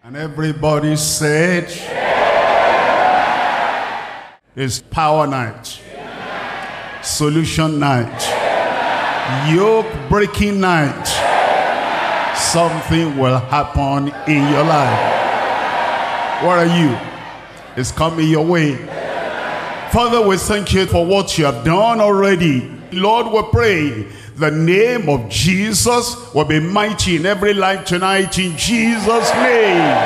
And everybody said, it's power night, solution night, yoke breaking night. Something will happen in your life. What are you? It's coming your way. Father, we thank you for what you have done already. Lord, we pray the name of Jesus will be mighty in every life tonight in Jesus' name.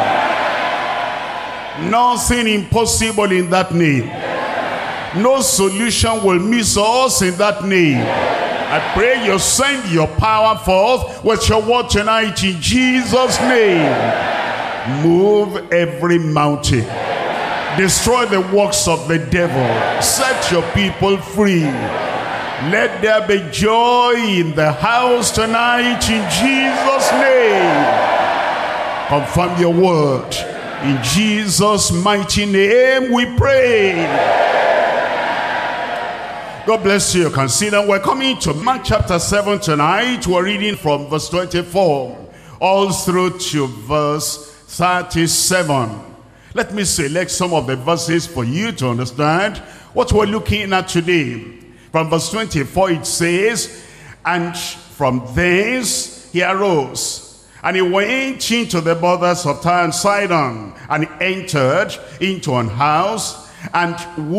Nothing impossible in that name. No solution will miss us in that name. I pray you send your power forth with your word tonight in Jesus' name. Move every mountain. Destroy the works of the devil. Set your people free. Let there be joy in the house tonight in Jesus' name. Confirm your word. In Jesus' mighty name we pray. God bless you. Consider we're coming to Mark chapter 7 tonight. We're reading from verse 24 all through to verse 37. Let me select some of the verses for you to understand what we're looking at today. From verse 24 it says, and from thence he arose, and he went into the borders of Tyre and Sidon, and he entered into an house, and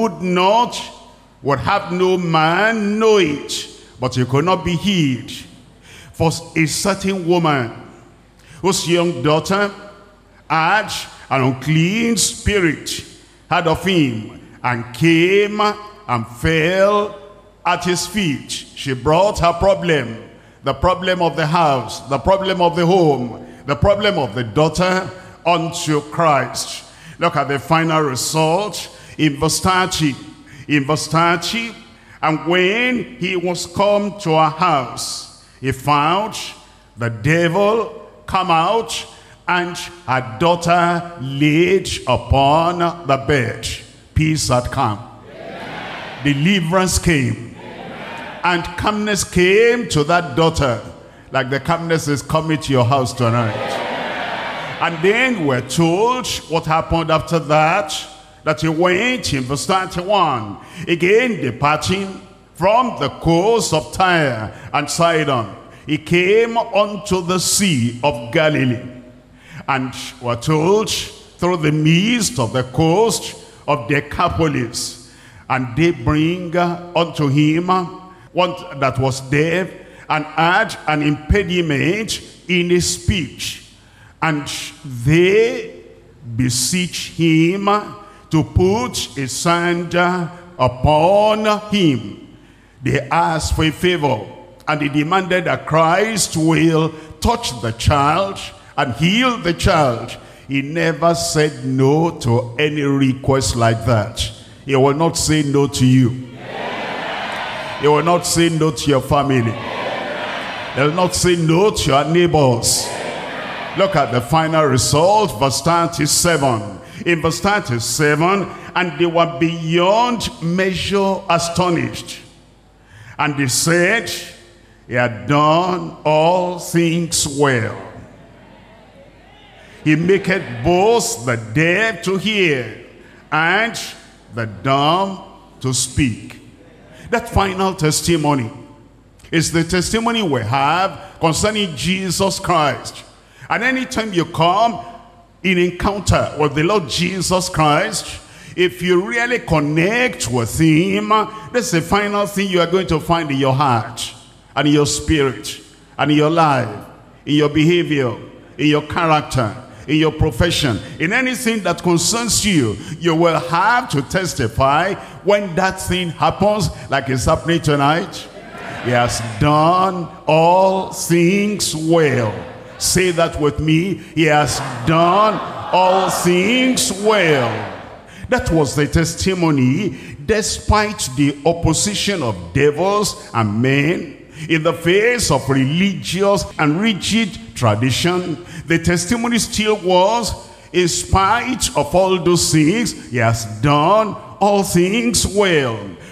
would have no man know it, but he could not be hid. For a certain woman, whose young daughter had an unclean spirit, heard of him, and came and fell at his feet. She brought her problem, the problem of the house, the problem of the home, the problem of the daughter unto Christ. Look at the final result in verse 30. In verse 30, and when he was come to her house, he found the devil come out, and her daughter laid upon the bed. Peace had come. Amen. Deliverance came. And calmness came to that daughter, like the calmness is coming to your house tonight. And then we're told what happened after that he went in verse 31, again departing from the coast of Tyre and Sidon, he came unto the sea of Galilee. And we're told through the midst of the coast of Decapolis, and they bring unto him one that was deaf and had an impediment in his speech, and they beseech him to put his hand upon him. They asked for a favor, and they demanded that Christ will touch the child and heal the child. He never said no to any request like that. He will not say no to you. He will not say no to your family. He will not say no to your neighbors. Look at the final result, verse 37. In verse 37, and they were beyond measure astonished. And they said, he had done all things well. He maketh both the deaf to hear, and the dumb to speak. That final testimony is the testimony we have concerning Jesus Christ. And anytime you come in encounter with the Lord Jesus Christ, if you really connect with him, that's the final thing you are going to find in your heart and in your spirit and in your life, in your behavior, in your character, in your profession, in anything that concerns you. You will have to testify when that thing happens, like it's happening tonight. He has done all things well. Say that with me. He has done all things well. That was the testimony despite the opposition of devils and men. In the face of religious and rigid tradition, the testimony still was, in spite of all those things, he has done all things well.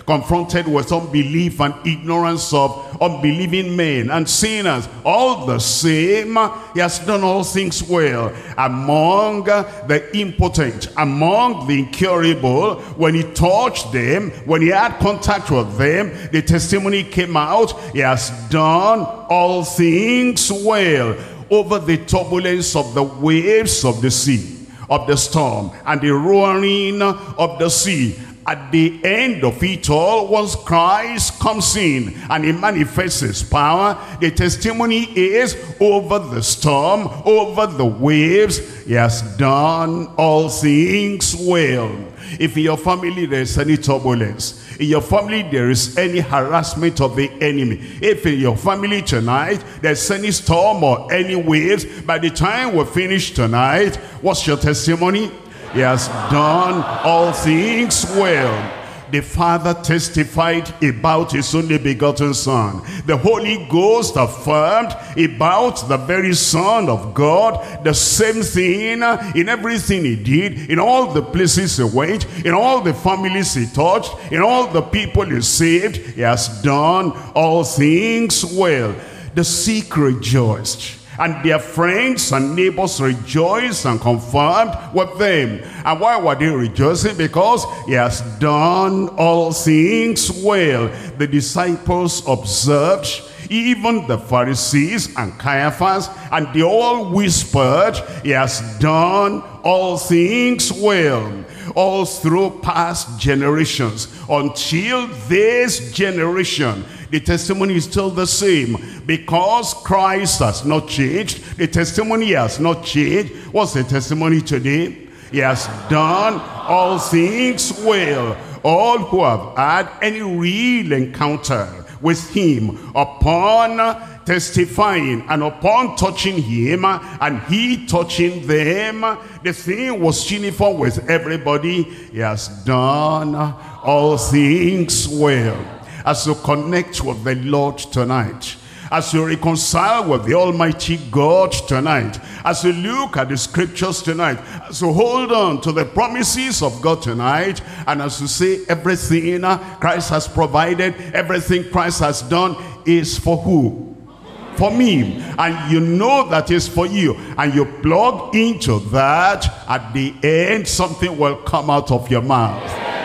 confronted with unbelief and ignorance of unbelieving men and sinners. All the same, he has done all things well. Among the impotent, among the incurable, when he touched them, when he had contact with them, the testimony came out. He has done all things well. Over the turbulence of the waves of the sea, of the storm, and the roaring of the sea, at the end of it all, once Christ comes in and he manifests his power, the testimony is over the storm, over the waves, he has done all things well. If in your family there is any turbulence, in your family there is any harassment of the enemy, if in your family tonight there's any storm or any waves, by the time we finish tonight, what's your testimony? He has done all things well. The Father testified about his only begotten Son. The Holy Ghost affirmed about the very Son of God. The same thing in everything he did, in all the places he went, in all the families he touched, in all the people he saved. He has done all things well. The sick rejoiced, and their friends and neighbors rejoiced and confirmed with them. And why were they rejoicing? Because he has done all things well. The disciples observed, even the Pharisees and Caiaphas, and they all whispered, he has done all things well. All through past generations, until this generation, the testimony is still the same. Because Christ has not changed, the testimony has not changed. What's the testimony today? He has done all things well. All who have had any real encounter with him, upon testifying and upon touching him and he touching them, the thing was uniform with everybody. He has done all things well. As you connect with the Lord tonight, as you reconcile with the Almighty God tonight, as you look at the scriptures tonight, as you hold on to the promises of God tonight, and as you say everything Christ has provided, everything Christ has done is for who? For me. And you know that is for you, and you plug into that, at the end something will come out of your mouth.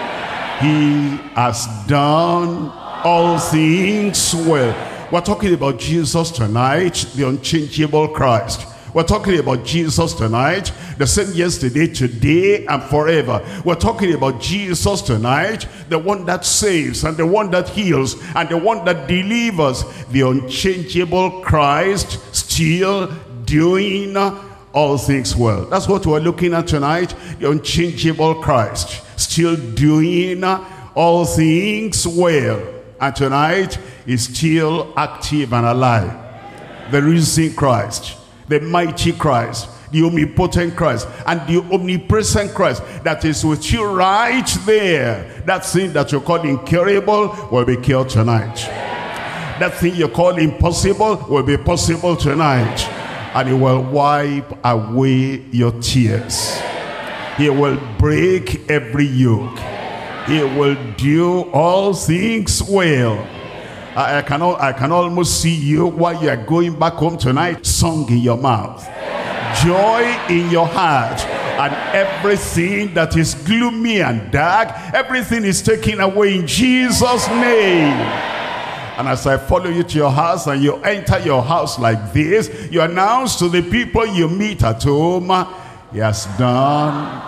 He has done all things well. We're talking about Jesus tonight, the unchangeable Christ. We're talking about Jesus tonight, the same yesterday, today, and forever. We're talking about Jesus tonight, the one that saves, and the one that heals, and the one that delivers. The unchangeable Christ, still doing all things well. That's what we're looking at tonight, the unchangeable Christ, still doing all things well. And tonight is still active and alive. The risen Christ, the mighty Christ, the omnipotent Christ, and the omnipresent Christ that is with you right there. That thing that you call incurable will be cured tonight. That thing you call impossible will be possible tonight. And he will wipe away your tears. He will break every yoke. He will do all things well. I can almost see you while you are going back home tonight, song in your mouth, joy in your heart, and everything that is gloomy and dark, everything is taken away in Jesus' name. And as I follow you to your house and you enter your house like this, you announce to the people you meet at home, he has done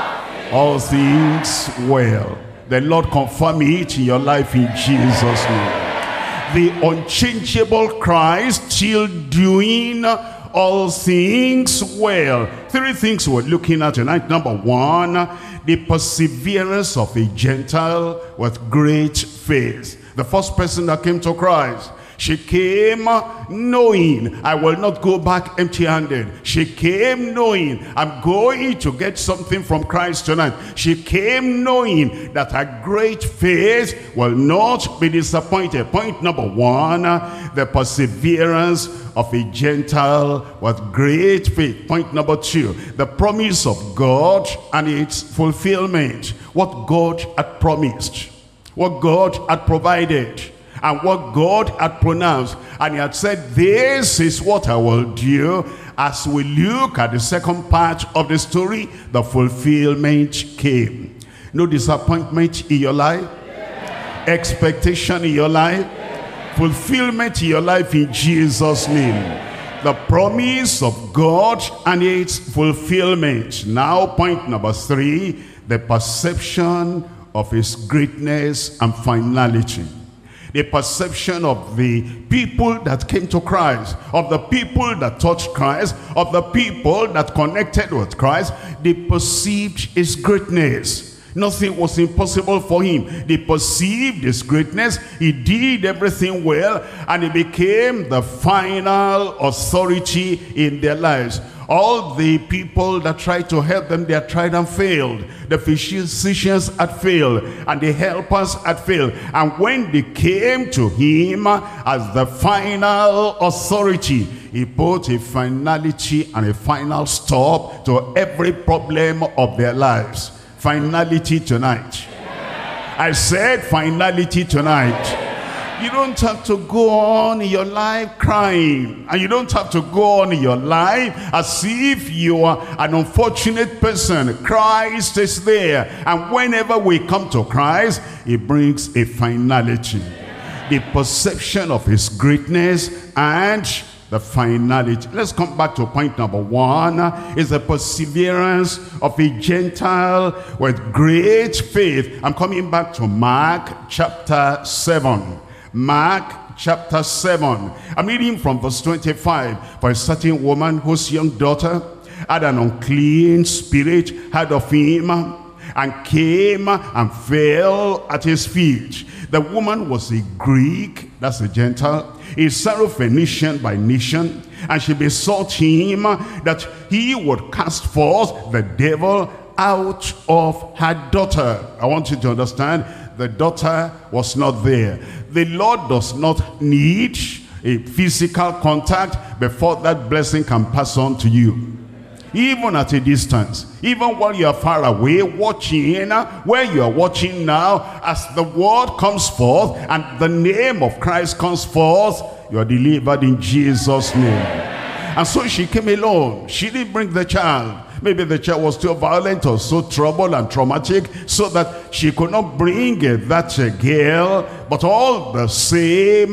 all things well. The Lord confirm it in your life in Jesus' name. The unchangeable Christ still doing all things well. Three things we're looking at tonight. Number one, the perseverance of a Gentile with great faith. The first person that came to Christ, she came knowing, I will not go back empty-handed. She came knowing, I'm going to get something from Christ tonight. She came knowing that her great faith will not be disappointed. Point number one, the perseverance of a Gentile with great faith. Point number two, the promise of God and its fulfillment. What God had promised. what God had provided, and what God had pronounced. And he had said, this is what I will do. As we look at the second part of the story, the fulfillment came. No disappointment in your life, expectation in your life, fulfillment in your life in Jesus' name. The promise of God and its fulfillment. Now, point number 3, the perception of his greatness and finality. The perception of the people that came to Christ, of the people that touched Christ, of the people that connected with Christ. They perceived his greatness. Nothing was impossible for him. They perceived his greatness. He did everything well, and he became the final authority in their lives. All the people that tried to help them, they had tried and failed. The physicians had failed, and the helpers had failed. And when they came to him as the final authority, he put a finality and a final stop to every problem of their lives. Finality tonight. I said finality tonight. You don't have to go on in your life crying, and you don't have to go on in your life as if you are an unfortunate person. Christ is there, and whenever we come to Christ, he brings a finality. The perception of his greatness and the finality. Let's come back to point number 1. Is the perseverance of a Gentile with great faith. I'm coming back to Mark chapter 7. Mark chapter 7. I'm reading from verse 25. For a certain woman whose young daughter had an unclean spirit heard of him, and came and fell at his feet. The woman was a Greek, that's a Gentile, a Syrophoenician by nation, and she besought him that he would cast forth the devil out of her daughter. I want you to understand, the daughter was not there. The Lord does not need a physical contact before that blessing can pass on to you. Even at a distance, even while you are far away watching, where you are watching now, as the word comes forth and the name of Christ comes forth, you are delivered in Jesus' name. And so she came alone. She didn't bring the child. Maybe the child was too violent or so troubled and traumatic so that she could not bring that girl. But all the same,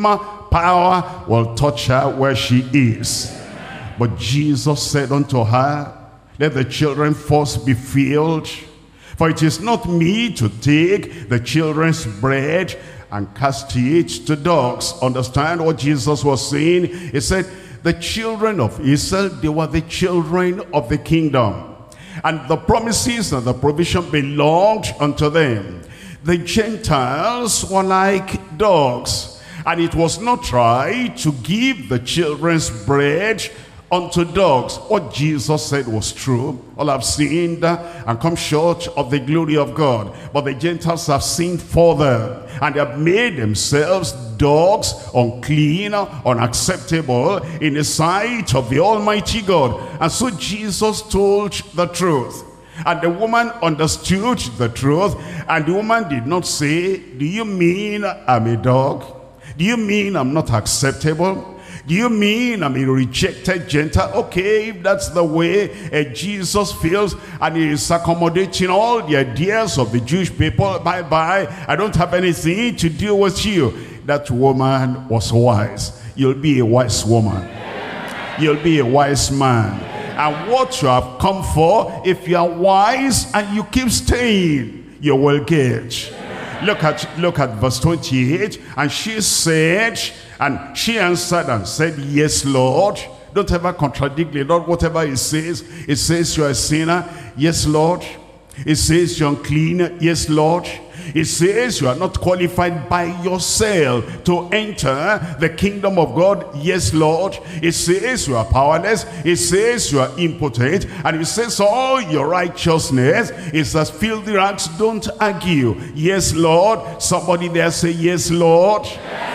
power will touch her where she is. But Jesus said unto her, let the children first be filled, for it is not meet to take the children's bread and cast it to dogs. Understand what Jesus was saying? He said, the children of Israel, they were the children of the kingdom. And the promises and the provision belonged unto them. The Gentiles were like dogs. And it was not right to give the children's bread unto dogs. What Jesus said was true. All have sinned and come short of the glory of God. But the Gentiles have sinned further, and they have made themselves dogs, unclean, unacceptable in the sight of the Almighty God. And so Jesus told the truth. And the woman understood the truth. And the woman did not say, do you mean I'm a dog? Do you mean I'm not acceptable? Do you mean I'm a rejected Gentile? Okay, if that's the way Jesus feels, and he is accommodating all the ideas of the Jewish people, bye-bye, I don't have anything to do with you. That woman was wise. You'll be a wise woman. You'll be a wise man. And what you have come for, if you are wise and you keep staying, you will get. Look at verse 28. And she said, and she answered and said, yes, Lord. Don't ever contradict the Lord. Whatever he says, it says you're a sinner. Yes, Lord. It says you're unclean. Yes, Lord. It says you are not qualified by yourself to enter the kingdom of God. Yes, Lord. It says you are powerless. It says you are impotent. And it says all your righteousness is as filthy rags. Don't argue. Yes, Lord. Somebody there say, yes, Lord.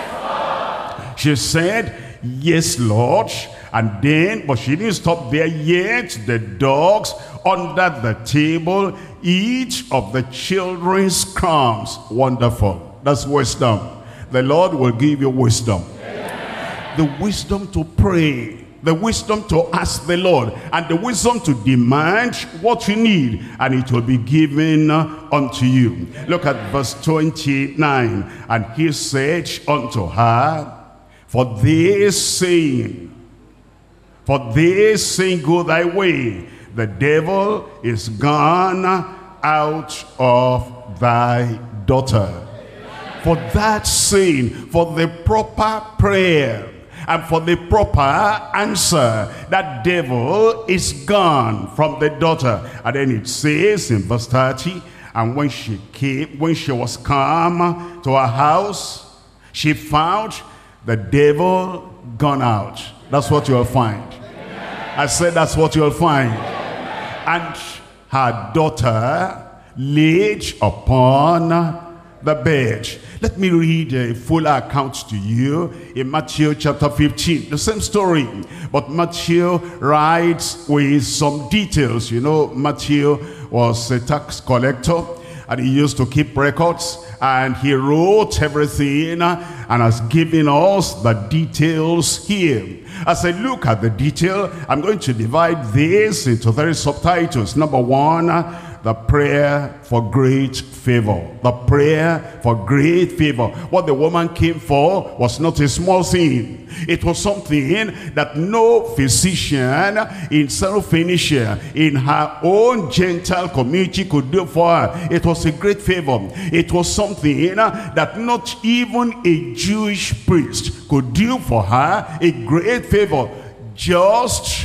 Yes, Lord. She said, yes, Lord. And then, but she didn't stop there yet. The dogs under the table eat of the children's crumbs. Wonderful. That's wisdom. The Lord will give you wisdom. The wisdom to pray, the wisdom to ask the Lord, and the wisdom to demand what you need, and it will be given unto you. Look at verse 29. And he said unto her, for this saying, go thy way, the devil is gone out of thy daughter. For that saying, for the proper prayer, and for the proper answer, that devil is gone from the daughter. And then it says in verse 30, and when she was come to her house, she found the devil gone out. That's what you'll find. I said that's what you'll find. And her daughter laid upon the bed. Let me read a full account to you in Matthew chapter 15. The same story, but Matthew writes with some details. You know, Matthew was a tax collector, and he used to keep records, and he wrote everything and has given us the details here. As I look at the detail, I'm going to divide this into 3 subtitles. Number 1, the prayer for great favor. The prayer for great favor. What the woman came for was not a small thing. It was something that no physician in Syrophoenicia, in her own Gentile community, could do for her. It was a great favor. It was something that not even a Jewish priest could do for her. A great favor. Just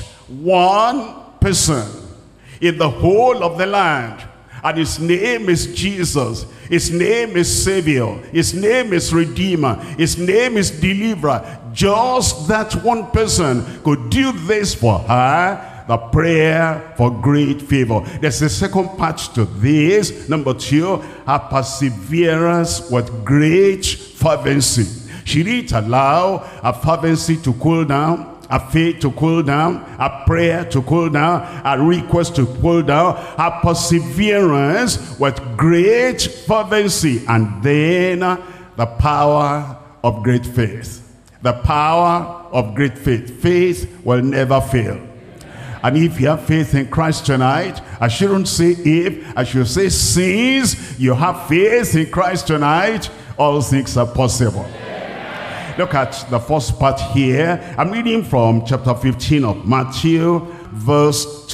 one person in the whole of the land, and his name is Jesus. His name is Savior. His name is Redeemer. His name is Deliverer. Just that one person could do this for her, the prayer for great favor. There's a second part to this. Number 2, her perseverance with great fervency. She didn't allow her fervency to cool down, her faith to cool down, her prayer to cool down, her request to cool down, her perseverance with great fervency, and then the power of great faith. The power of great faith. Faith will never fail. And if you have faith in Christ tonight, I shouldn't say if, I should say since you have faith in Christ tonight, all things are possible. Look at the first part here. I'm reading from chapter 15 of Matthew, verse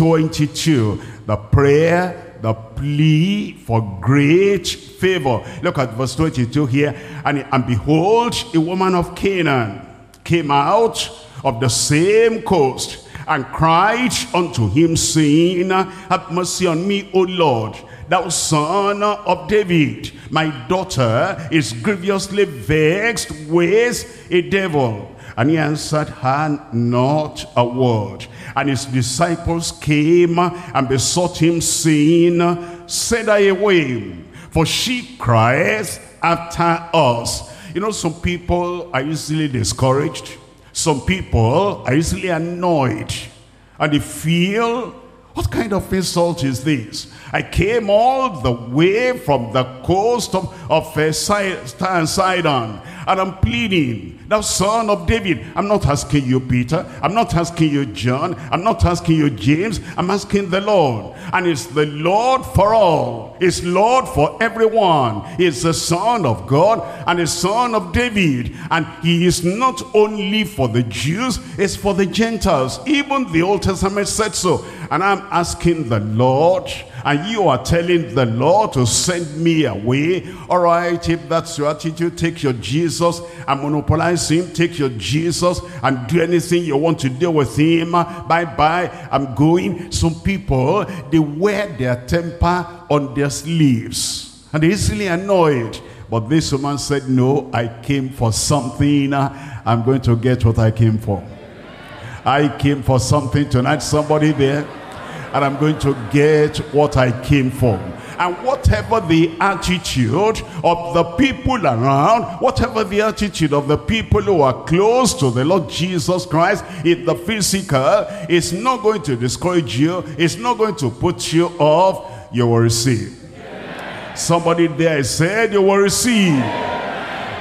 22. The prayer, the plea for great favor. Look at verse 22 here. And behold, a woman of Canaan came out of the same coast and cried unto him, saying, have mercy on me, O Lord, thou son of David. My daughter is grievously vexed with a devil. And he answered her not a word. And his disciples came and besought him, saying, send her away, for she cries after us. You know, some people are easily discouraged. Some people are easily annoyed. And they feel, what kind of insult is this? I came all the way from the coast of Sidon, and I'm pleading, thou son of David. I'm not asking you, Peter. I'm not asking you, John. I'm not asking you, James. I'm asking the Lord. And it's the Lord for all. It's Lord for everyone. He's the Son of God and the Son of David. And he is not only for the Jews, it's for the Gentiles. Even the Old Testament said so. And I'm asking the Lord, and you are telling the Lord to send me away. All right, if that's your attitude, take your Jesus and monopolize him. Take your Jesus and do anything you want to do with him. Bye-bye, I'm going. Some people, they wear their temper on their sleeves, and they're easily annoyed. But this woman said, no, I came for something. I'm going to get what I came for. I came for something tonight. Somebody there? And I'm going to get what I came for. And whatever the attitude of the people around, whatever the attitude of the people who are close to the Lord Jesus Christ in the physical, is not going to discourage you. It's not going to put you off. You will receive. Somebody there said you will receive.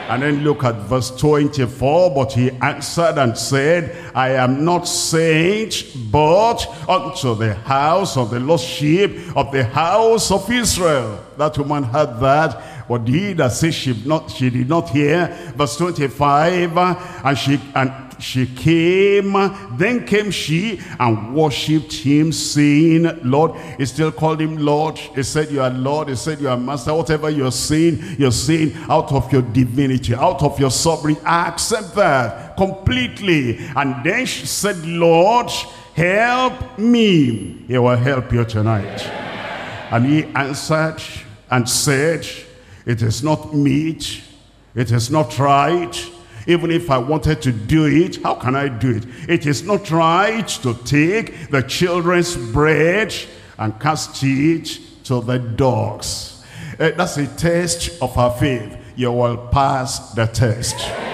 And then look at verse 24. But he answered and said, I am not sent but unto the house of the lost sheep of the house of Israel. That woman heard that, but he that said she did not hear. Verse 25, and she came, then came she and worshipped him, saying, Lord. He still called him Lord. He said, you are Lord. He said, you are Master. Whatever you're saying out of your divinity, out of your sovereignty. I accept that completely. And then she said, Lord, help me. He will help you tonight. And he answered and said, it is not meet, it is not right. Even if I wanted to do it, how can I do it? It is not right to take the children's bread and cast it to the dogs. That's a test of our faith. You will pass the test.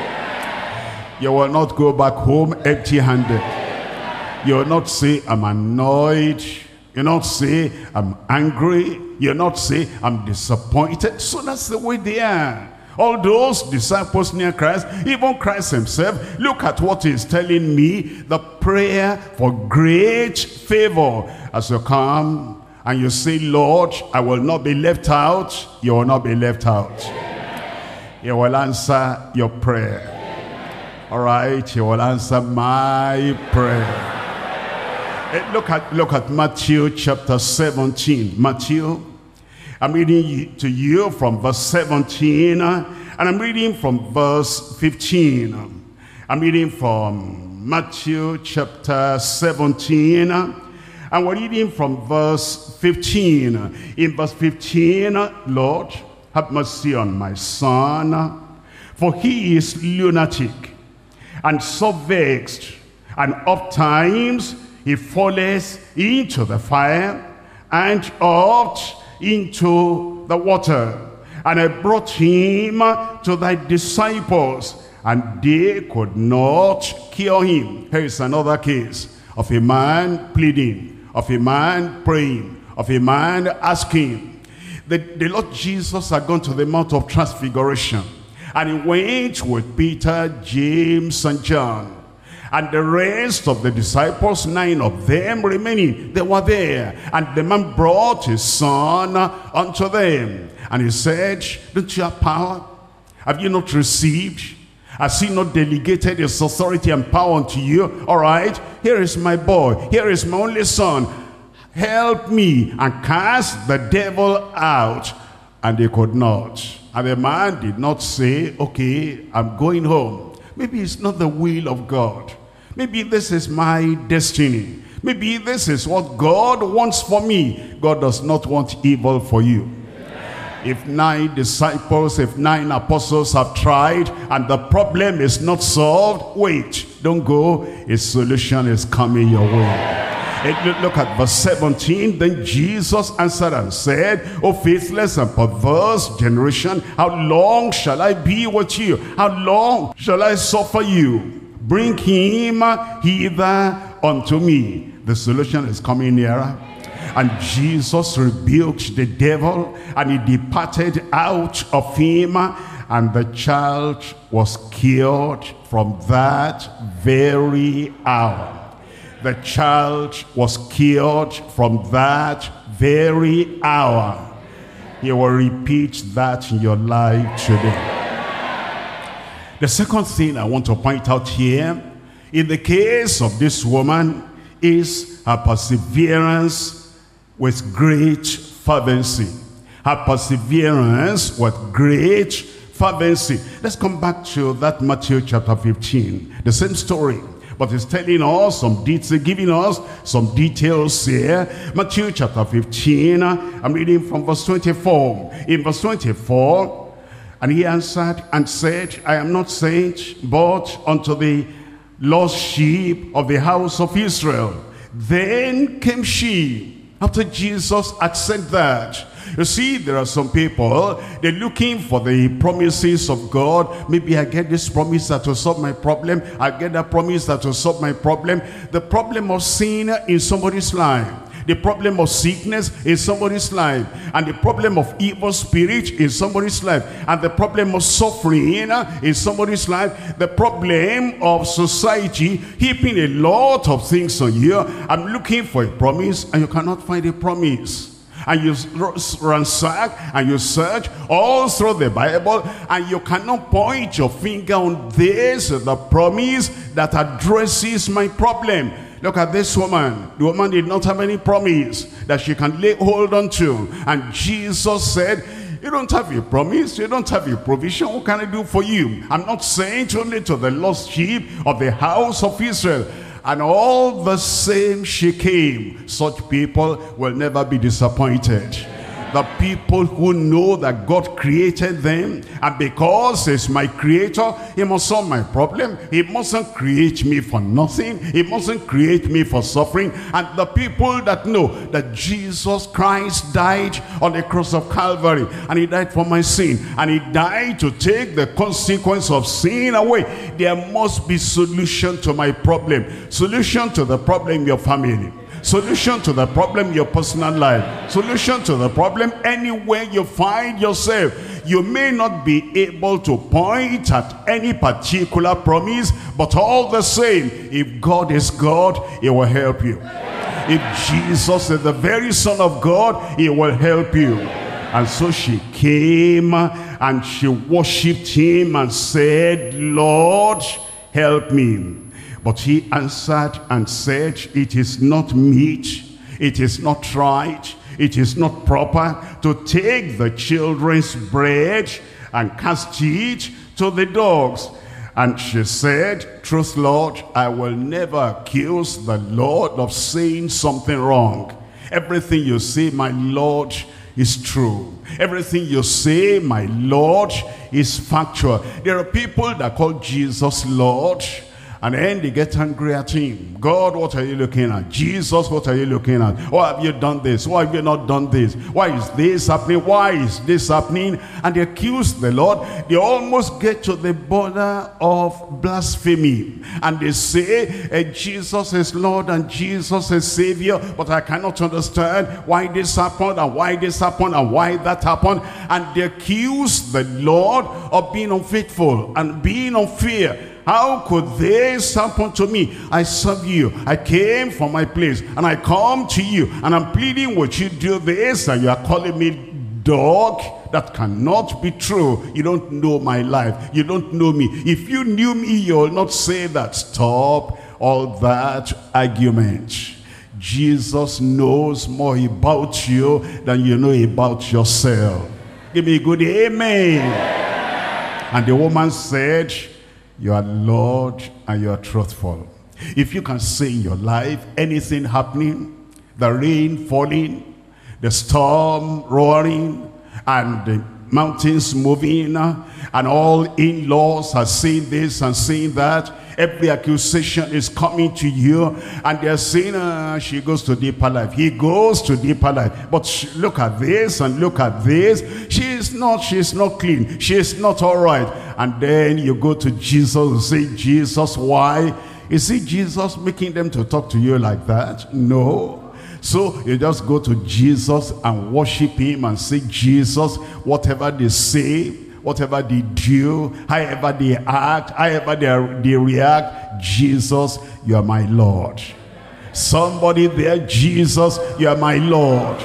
You will not go back home empty-handed. You will not say, I'm annoyed. You will not say, I'm angry. You will not say, I'm disappointed. So that's the way they are. All those disciples near Christ, even Christ himself, look at what he's telling me, the prayer for great favor. As you come and you say, Lord, I will not be left out, you will not be left out. He will answer your prayer. All right, he will answer my prayer. Look at Matthew chapter 17. Matthew, I'm reading to you from verse 17, and I'm reading from verse 15. I'm reading from Matthew chapter 17, and we're reading from verse 15. In verse 15, Lord, have mercy on my son, for he is lunatic, and so vexed, and oftentimes he falleth into the fire, and oft into the water. And I brought him to thy disciples, and they could not cure him. Here is another case of a man pleading, of a man praying, of a man asking. The Lord Jesus had gone to the Mount of Transfiguration, and he went with Peter, James, and John. And the rest of the disciples, 9 of them remaining, they were there. And the man brought his son unto them. And he said, don't you have power? Have you not received? Has he not delegated his authority and power unto you? All right, here is my boy. Here is my only son. Help me and cast the devil out. And they could not. And the man did not say, okay, I'm going home. Maybe it's not the will of God. Maybe this is my destiny. Maybe this is what God wants for me. God does not want evil for you. If 9 disciples, if 9 apostles have tried and the problem is not solved, wait, don't go. A solution is coming your way. Look at verse 17. Then Jesus answered and said, O faithless and perverse generation, how long shall I be with you? How long shall I suffer you? Bring him hither unto me. The solution is coming nearer. And Jesus rebuked the devil, and he departed out of him, and the child was cured from that very hour. The child was cured from that very hour. He will repeat that in your life today. The second thing I want to point out here, in the case of this woman, is her perseverance with great fervency. Her perseverance with great fervency. Let's come back to that Matthew chapter 15. The same story. But it's telling us some details, giving us some details here. Matthew chapter 15, I'm reading from verse 24. In verse 24, and he answered and said, I am not sent but unto the lost sheep of the house of Israel. Then came she, after Jesus had said that. You see, there are some people, they're looking for the promises of God. Maybe I get this promise that will solve my problem. I get that promise that will solve my problem. The problem of sin in somebody's life. the problem of sickness in somebody's life, and the problem of evil spirit in somebody's life, and the problem of suffering in somebody's life, the problem of society heaping a lot of things on you. I'm looking for a promise, and you cannot find a promise. And you ransack and you search all through the Bible, and you cannot point your finger on this, the promise that addresses my problem. Look at this woman. The woman did not have any promise that she can lay hold on to. And Jesus said, you don't have a promise, you don't have a provision, what can I do for you? I'm not saying only to the lost sheep of the house of Israel. And all the same she came. Such people will never be disappointed. The people who know that God created them, and because He's my creator, He must solve my problem. He mustn't create me for nothing. He mustn't create me for suffering. And the people that know that Jesus Christ died on the cross of Calvary, and He died for my sin, and He died to take the consequence of sin away, there must be solution to my problem. Solution to the problem in your family. Solution to the problem in your personal life. Solution to the problem anywhere you find yourself. You may not be able to point at any particular promise, but all the same, if God is God, He will help you. If Jesus is the very Son of God, He will help you. And so she came and she worshipped Him and said, Lord, help me. But He answered and said, it is not meet, it is not right, it is not proper to take the children's bread and cast it to the dogs. And she said, truth, Lord, I will never accuse the Lord of saying something wrong. Everything you say, my Lord, is true. Everything you say, my Lord, is factual. There are people that call Jesus Lord, and then they get angry at Him. God, what are you looking at? Jesus, what are you looking at? Why have you done this? Why have you not done this? Why is this happening? Why is this happening? And they accuse the Lord. They almost get to the border of blasphemy. And they say, Jesus is Lord and Jesus is Savior, but I cannot understand why this happened and why this happened and why that happened. And they accuse the Lord of being unfaithful and being unfair. How could this happen to me? I serve you. I came from my place and I come to you and I'm pleading with you, do this, and you are calling me dog? That cannot be true. You don't know my life. You don't know me. If you knew me, you will not say that. Stop all that argument. Jesus knows more about you than you know about yourself. Give me a good amen. And the woman said, you are Lord and you are truthful. If you can say in your life, anything happening, the rain falling, the storm roaring, and the mountains moving, and all in-laws are saying this and saying that, every accusation is coming to you, and they're saying, she goes to deeper life, he goes to deeper life, but look at this and look at this, she's not clean, she's not all right. And then you go to Jesus and say, Jesus, why? Is it Jesus making them to talk to you like that? No. So you just go to Jesus and worship Him and say, Jesus, whatever they say, whatever they do, however they act, however they react, Jesus, you are my Lord. Somebody there, Jesus, you are my Lord.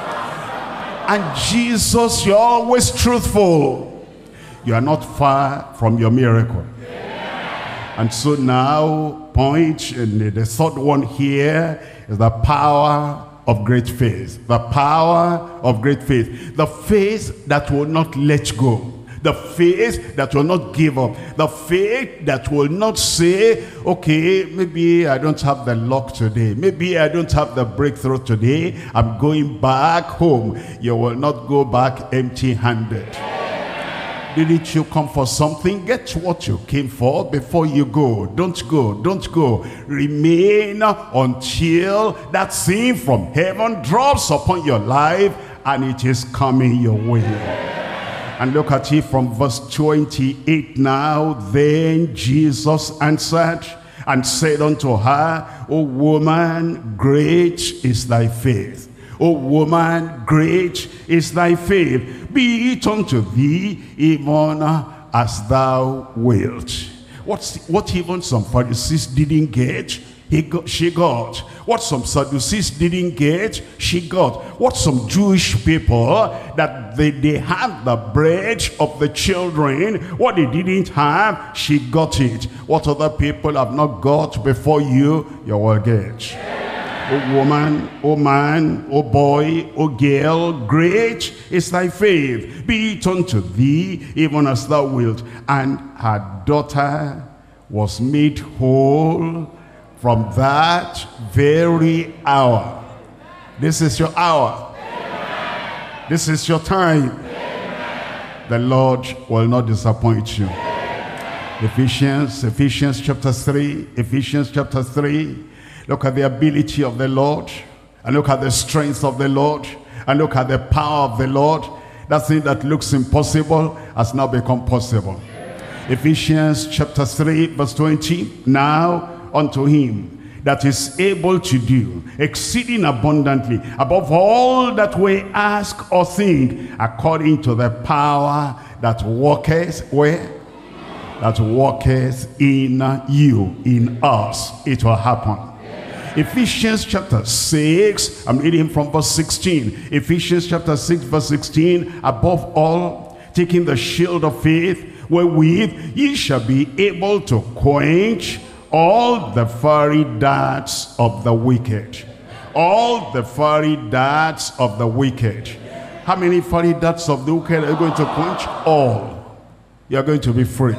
And Jesus, you're always truthful. You are not far from your miracle. And so now, point, and the third one here is the power of great faith. The power of great faith. The faith that will not let go. The faith that will not give up. The faith that will not say, okay, maybe I don't have the luck today. Maybe I don't have the breakthrough today. I'm going back home. You will not go back empty-handed. Didn't you come for something? Get what you came for before you go. Don't go. Don't go. Remain until that thing from heaven drops upon your life and it is coming your way. And look at it from verse 28 now. Then Jesus answered and said unto her, O woman, great is thy faith. O woman, great is thy faith. Be it unto thee even as thou wilt. What even some Pharisees didn't get, she got. What some Sadducees didn't get, she got. What some Jewish people, that they had the bread of the children, what they didn't have, she got it. What other people have not got before you, you will get. O woman, O man, O boy, O girl, great is thy faith. Be it unto thee even as thou wilt. And her daughter was made whole from that very hour. This is your hour. This is your time. The Lord will not disappoint you. Ephesians chapter 3. Ephesians chapter 3. Look at the ability of the Lord, and look at the strength of the Lord, and look at the power of the Lord. That thing that looks impossible has now become possible. Ephesians chapter 3 verse 20. Now unto him that is able to do exceeding abundantly above all that we ask or think, according to the power that worketh where? That worketh in you, in us. It will happen. Ephesians chapter 6, I'm reading from verse 16. Ephesians chapter 6 verse 16. Above all, taking the shield of faith, wherewith ye shall be able to quench all the fiery darts of the wicked. All the fiery darts of the wicked. How many fiery darts of the wicked are you going to quench? All. You are going to be free.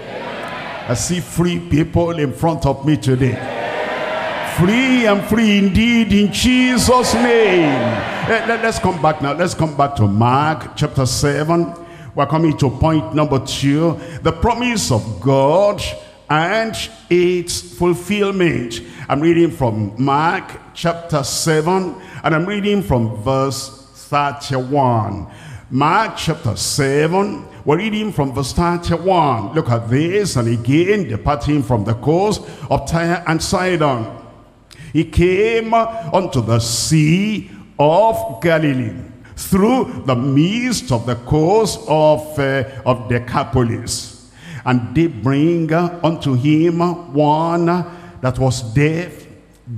I see free people in front of me today. Free and free indeed in Jesus' name. Let's come back now. Let's come back to Mark chapter 7. We're coming to point number 2. The promise of God and its fulfillment. I'm reading from Mark chapter 7, and I'm reading from verse 31. Mark chapter 7, we're reading from verse 31. Look at this. And again, departing from the coast of Tyre and Sidon, he came unto the sea of Galilee, through the midst of the coast of Decapolis. And they bring unto him one that was deaf,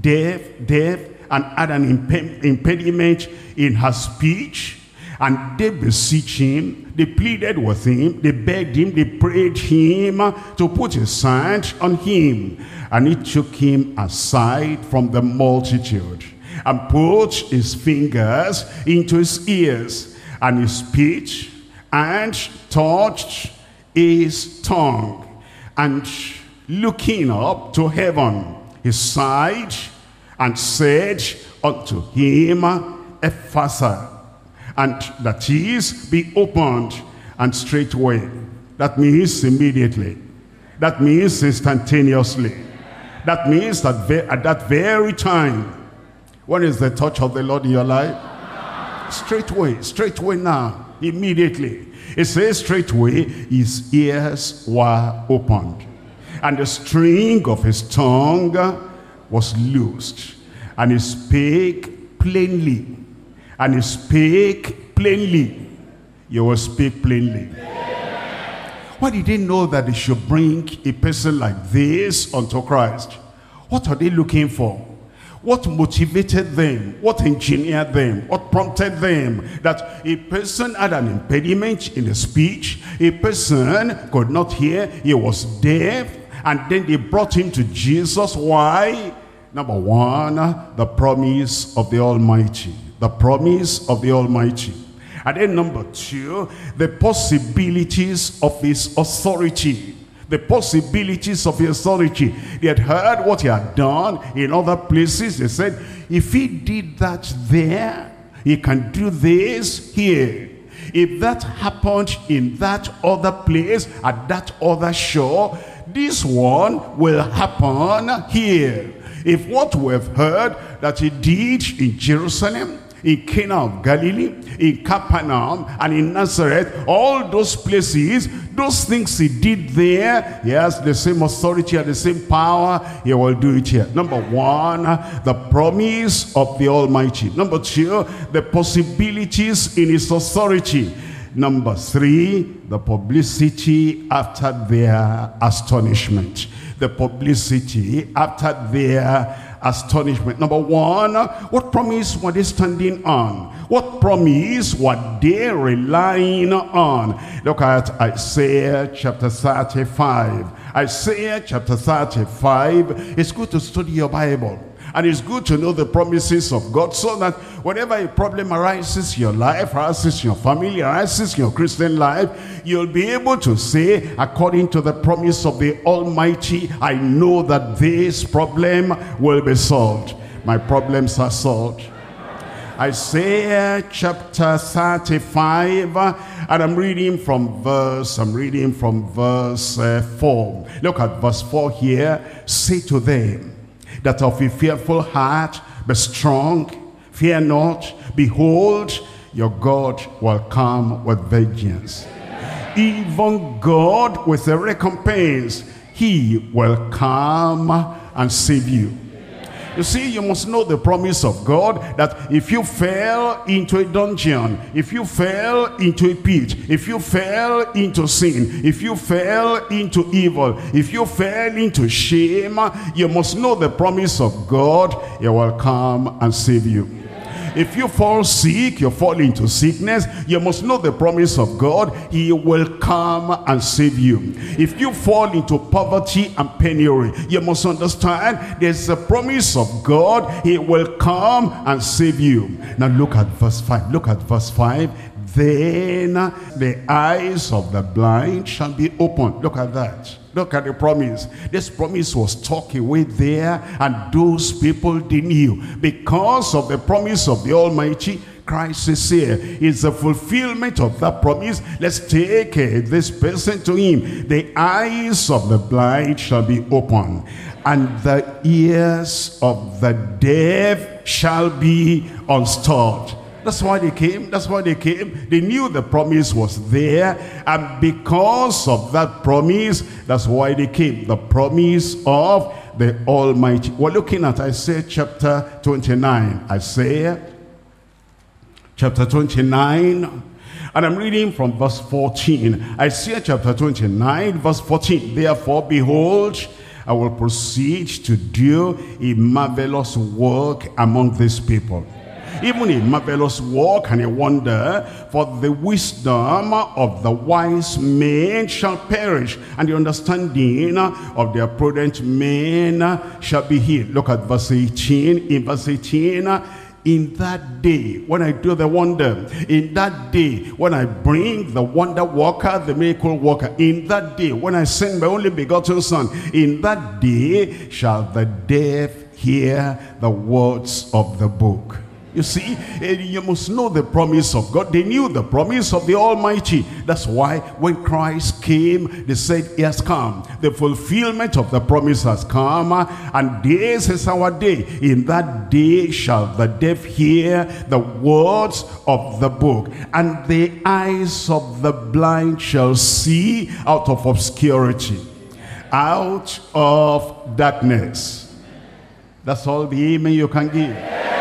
and had an impediment in her speech. And they beseech him, they pleaded with him, they begged him, they prayed him to put his hand on him. And he took him aside from the multitude, and put his fingers into his ears, and his speech, and touched his tongue. And looking up to heaven, he sighed, and said unto him, Ephphatha, and that is, be opened. And straightway, that means immediately, that means instantaneously, that means that at that very time. What is the touch of the Lord in your life? Straightway now, immediately. It says straightway his ears were opened, and the string of his tongue was loosed, and he spake plainly. And he spake plainly. You will speak plainly. Why did they know that they should bring a person like this unto Christ? What are they looking for? What motivated them? What engineered them? What prompted them? That a person had an impediment in the speech. A person could not hear. He was deaf. And then they brought him to Jesus. Why? Number one, the promise of the Almighty. The promise of the Almighty. And then number two, the possibilities of his authority. The possibilities of his authority. They had heard what he had done in other places. They said, if he did that there, he can do this here. If that happened in that other place, at that other shore, this one will happen here. If what we have heard that he did in Jerusalem, in Cana of Galilee, in Capernaum, and in Nazareth, all those places, those things he did there, he has the same authority and the same power, he will do it here. Number one, the promise of the Almighty. Number two, the possibilities in his authority. Number three, the publicity after their astonishment. The publicity after their astonishment. Number one, what promise were they standing on? What promise were they relying on? Look at Isaiah chapter 35. Isaiah chapter 35. It's good to study your Bible. And it's good to know the promises of God, so that whenever a problem arises in your life, arises in your family, arises in your Christian life, you'll be able to say, according to the promise of the Almighty, I know that this problem will be solved. My problems are solved. Isaiah chapter 35, and I'm reading from verse 4. Look at verse 4 here. Say to them that of a fearful heart, be strong, fear not. Behold, your God will come with vengeance. Even God with a recompense, he will come and save you. You see, you must know the promise of God, that if you fell into a dungeon, if you fell into a pit, if you fell into sin, if you fell into evil, if you fell into shame, you must know the promise of God. He will come and save you. If you fall sick, you fall into sickness, you must know the promise of God. He will come and save you. If you fall into poverty and penury, you must understand there's a promise of God. He will come and save you. Now look at verse 5. Look at verse 5. Then the eyes of the blind shall be opened. Look at that. Look at the promise. This promise was tucked away there, and those people, they knew. Because of the promise of the Almighty, Christ is here. It's the fulfillment of that promise. Let's take this person to him. The eyes of the blind shall be opened, and the ears of the deaf shall be unstopped. That's why they came. That's why they came. They knew the promise was there. And because of that promise, that's why they came. The promise of the Almighty. We're looking at Isaiah chapter 29. Isaiah chapter 29. And I'm reading from verse 14. Isaiah chapter 29, verse 14. Therefore, behold, I will proceed to do a marvelous work among these people. Even a marvelous work and a wonder, for the wisdom of the wise men shall perish, and the understanding of their prudent men shall be hid. Look at verse 18. In verse 18, in that day when I do the wonder, in that day when I bring the wonder worker, the miracle worker, in that day when I send my only begotten Son, in that day shall the deaf hear the words of the book. You see, you must know the promise of God. They knew the promise of the Almighty. That's why when Christ came, they said, he has come. The fulfillment of the promise has come, and this is our day. In that day shall the deaf hear the words of the book, and the eyes of the blind shall see out of obscurity, out of darkness. That's all the amen you can give.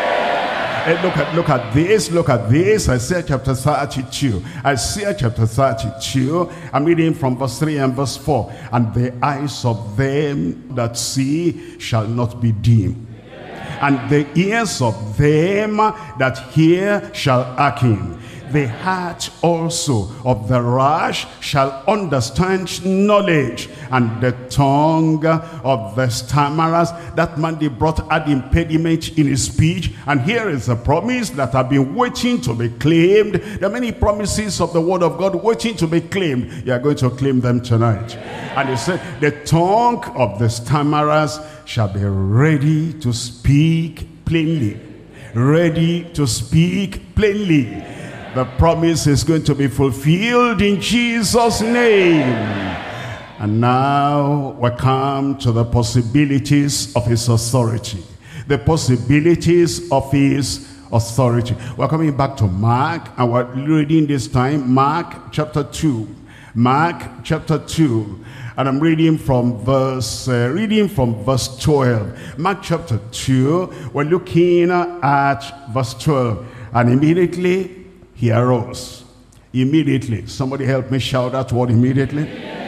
Look at this. Isaiah chapter 32. Isaiah chapter 32. I'm reading from verse 3 and verse 4. And the eyes of them that see shall not be dim, and the ears of them that hear shall hearken. The heart also of the rash shall understand knowledge, and the tongue of the stammerers. That man they brought ad impediment in his speech. And here is a promise that have been waiting to be claimed. There are many promises of the word of God waiting to be claimed. You are going to claim them tonight. And he said, the tongue of the stammerers shall be ready to speak plainly. Ready to speak plainly. The promise is going to be fulfilled in Jesus' name. And now we come to the possibilities of his authority. The possibilities of his authority. We're coming back to Mark, and we're reading this time Mark chapter 2. Mark chapter 2. And I'm reading from verse 12. Mark chapter 2, we're looking at verse 12. And immediately he arose. Immediately. Somebody help me shout that word, immediately.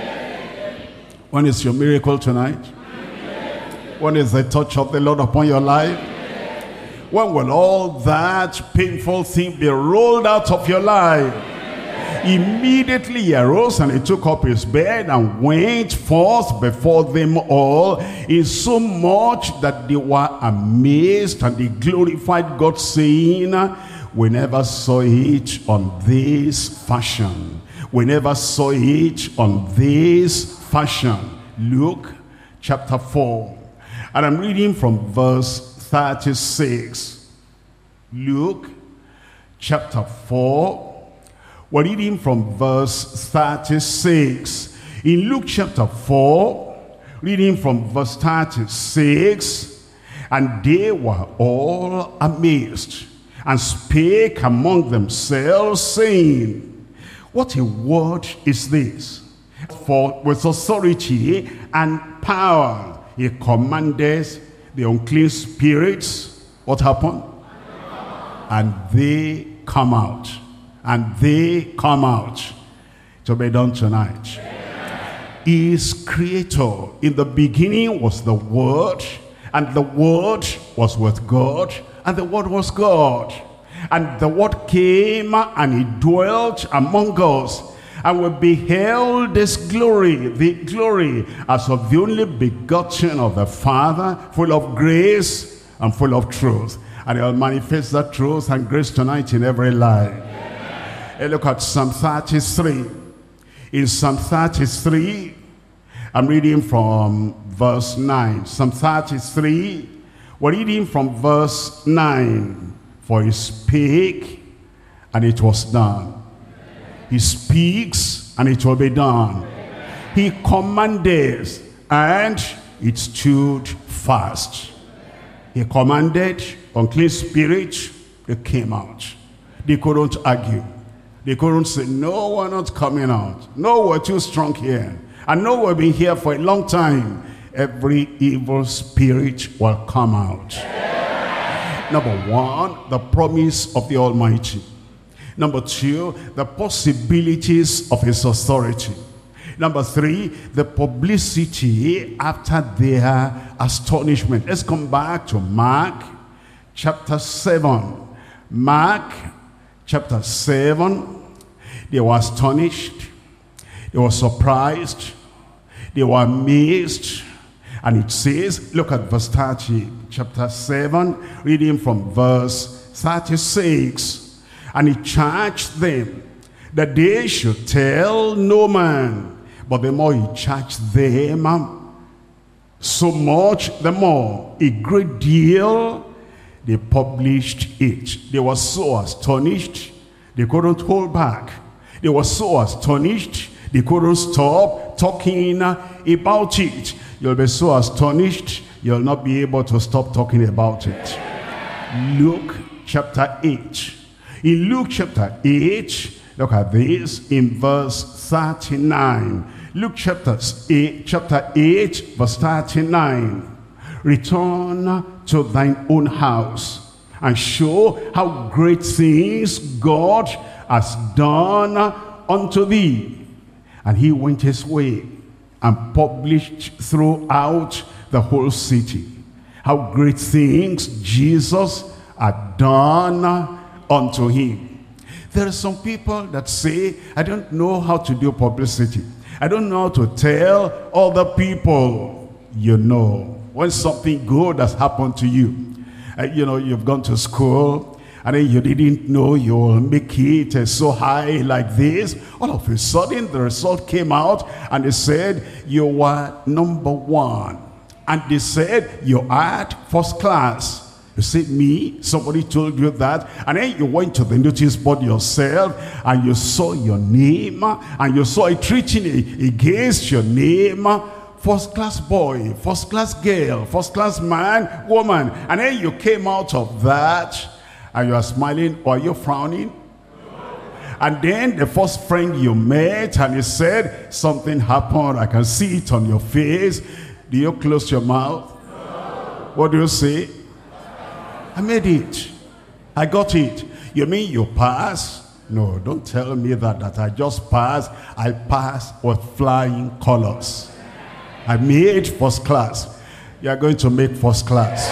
When is your miracle tonight? When is the touch of the Lord upon your life? When will all that painful thing be rolled out of your life? Immediately he arose and he took up his bed and went forth before them all, insomuch that they were amazed, and they glorified God, saying, we never saw it on this fashion. We never saw it on this fashion. Luke chapter 4. And I'm reading from verse 36. Luke chapter 4. We're reading from verse 36. In Luke chapter 4, reading from verse 36, and they were all amazed, and spake among themselves, saying, what a word is this? For with authority and power he commanded the unclean spirits. What happened? And they come out. And they come out. To be done tonight. He is creator. In the beginning was the Word, and the Word was with God, and the Word was God. And the Word came and he dwelt among us, and we beheld his glory, the glory as of the only begotten of the Father, full of grace and full of truth. And he will manifest that truth and grace tonight in every life. Look at Psalm 33. In Psalm 33, I'm reading from verse 9. Psalm 33, we're reading from verse 9. For he spake, and it was done. He speaks, and it will be done. He commanded, and it stood fast. He commanded, unclean spirits, they came out. They couldn't argue. They couldn't say, no, we're not coming out. No, we're too strong here. And no, we've been here for a long time. Every evil spirit will come out. Number one, the promise of the Almighty. Number two, the possibilities of his authority. Number three, the publicity after their astonishment. Let's come back to Mark chapter 7. Mark chapter 7. They were astonished. They were surprised. They were amazed. And it says, look at verse 30, chapter 7, reading from verse 36. And he charged them that they should tell no man. But the more he charged them, so much the more, a great deal, they published it. They were so astonished, they couldn't hold back. They were so astonished, they couldn't stop talking about it. You'll be so astonished, you'll not be able to stop talking about it. Luke chapter 8. In Luke chapter 8, look at this in verse 39. Luke chapter 8, verse 39. Return to thine own house, and show how great things God has done unto thee. And he went his way and published throughout the whole city how great things Jesus had done unto him. There are some people that say, I don't know how to do publicity. I don't know how to tell other people. You know, when something good has happened to you, you know, you've gone to school, and then you didn't know you'll make it so high like this. All of a sudden, the result came out, and they said, you were number one. And they said, you had first class. You said, me? Somebody told you that? And then you went to the notice board yourself, and you saw your name, and you saw it written against your name. First class boy, first class girl, first class man, woman. And then you came out of that, And you are smiling, or are you frowning? And then the first friend you met, and he said, something happened, I can see it on your face. Do you close your mouth? What do you say? I made it. I got it. You mean you pass? No, don't tell me that I just passed. I passed with flying colors. I made first class. You are going to make first class.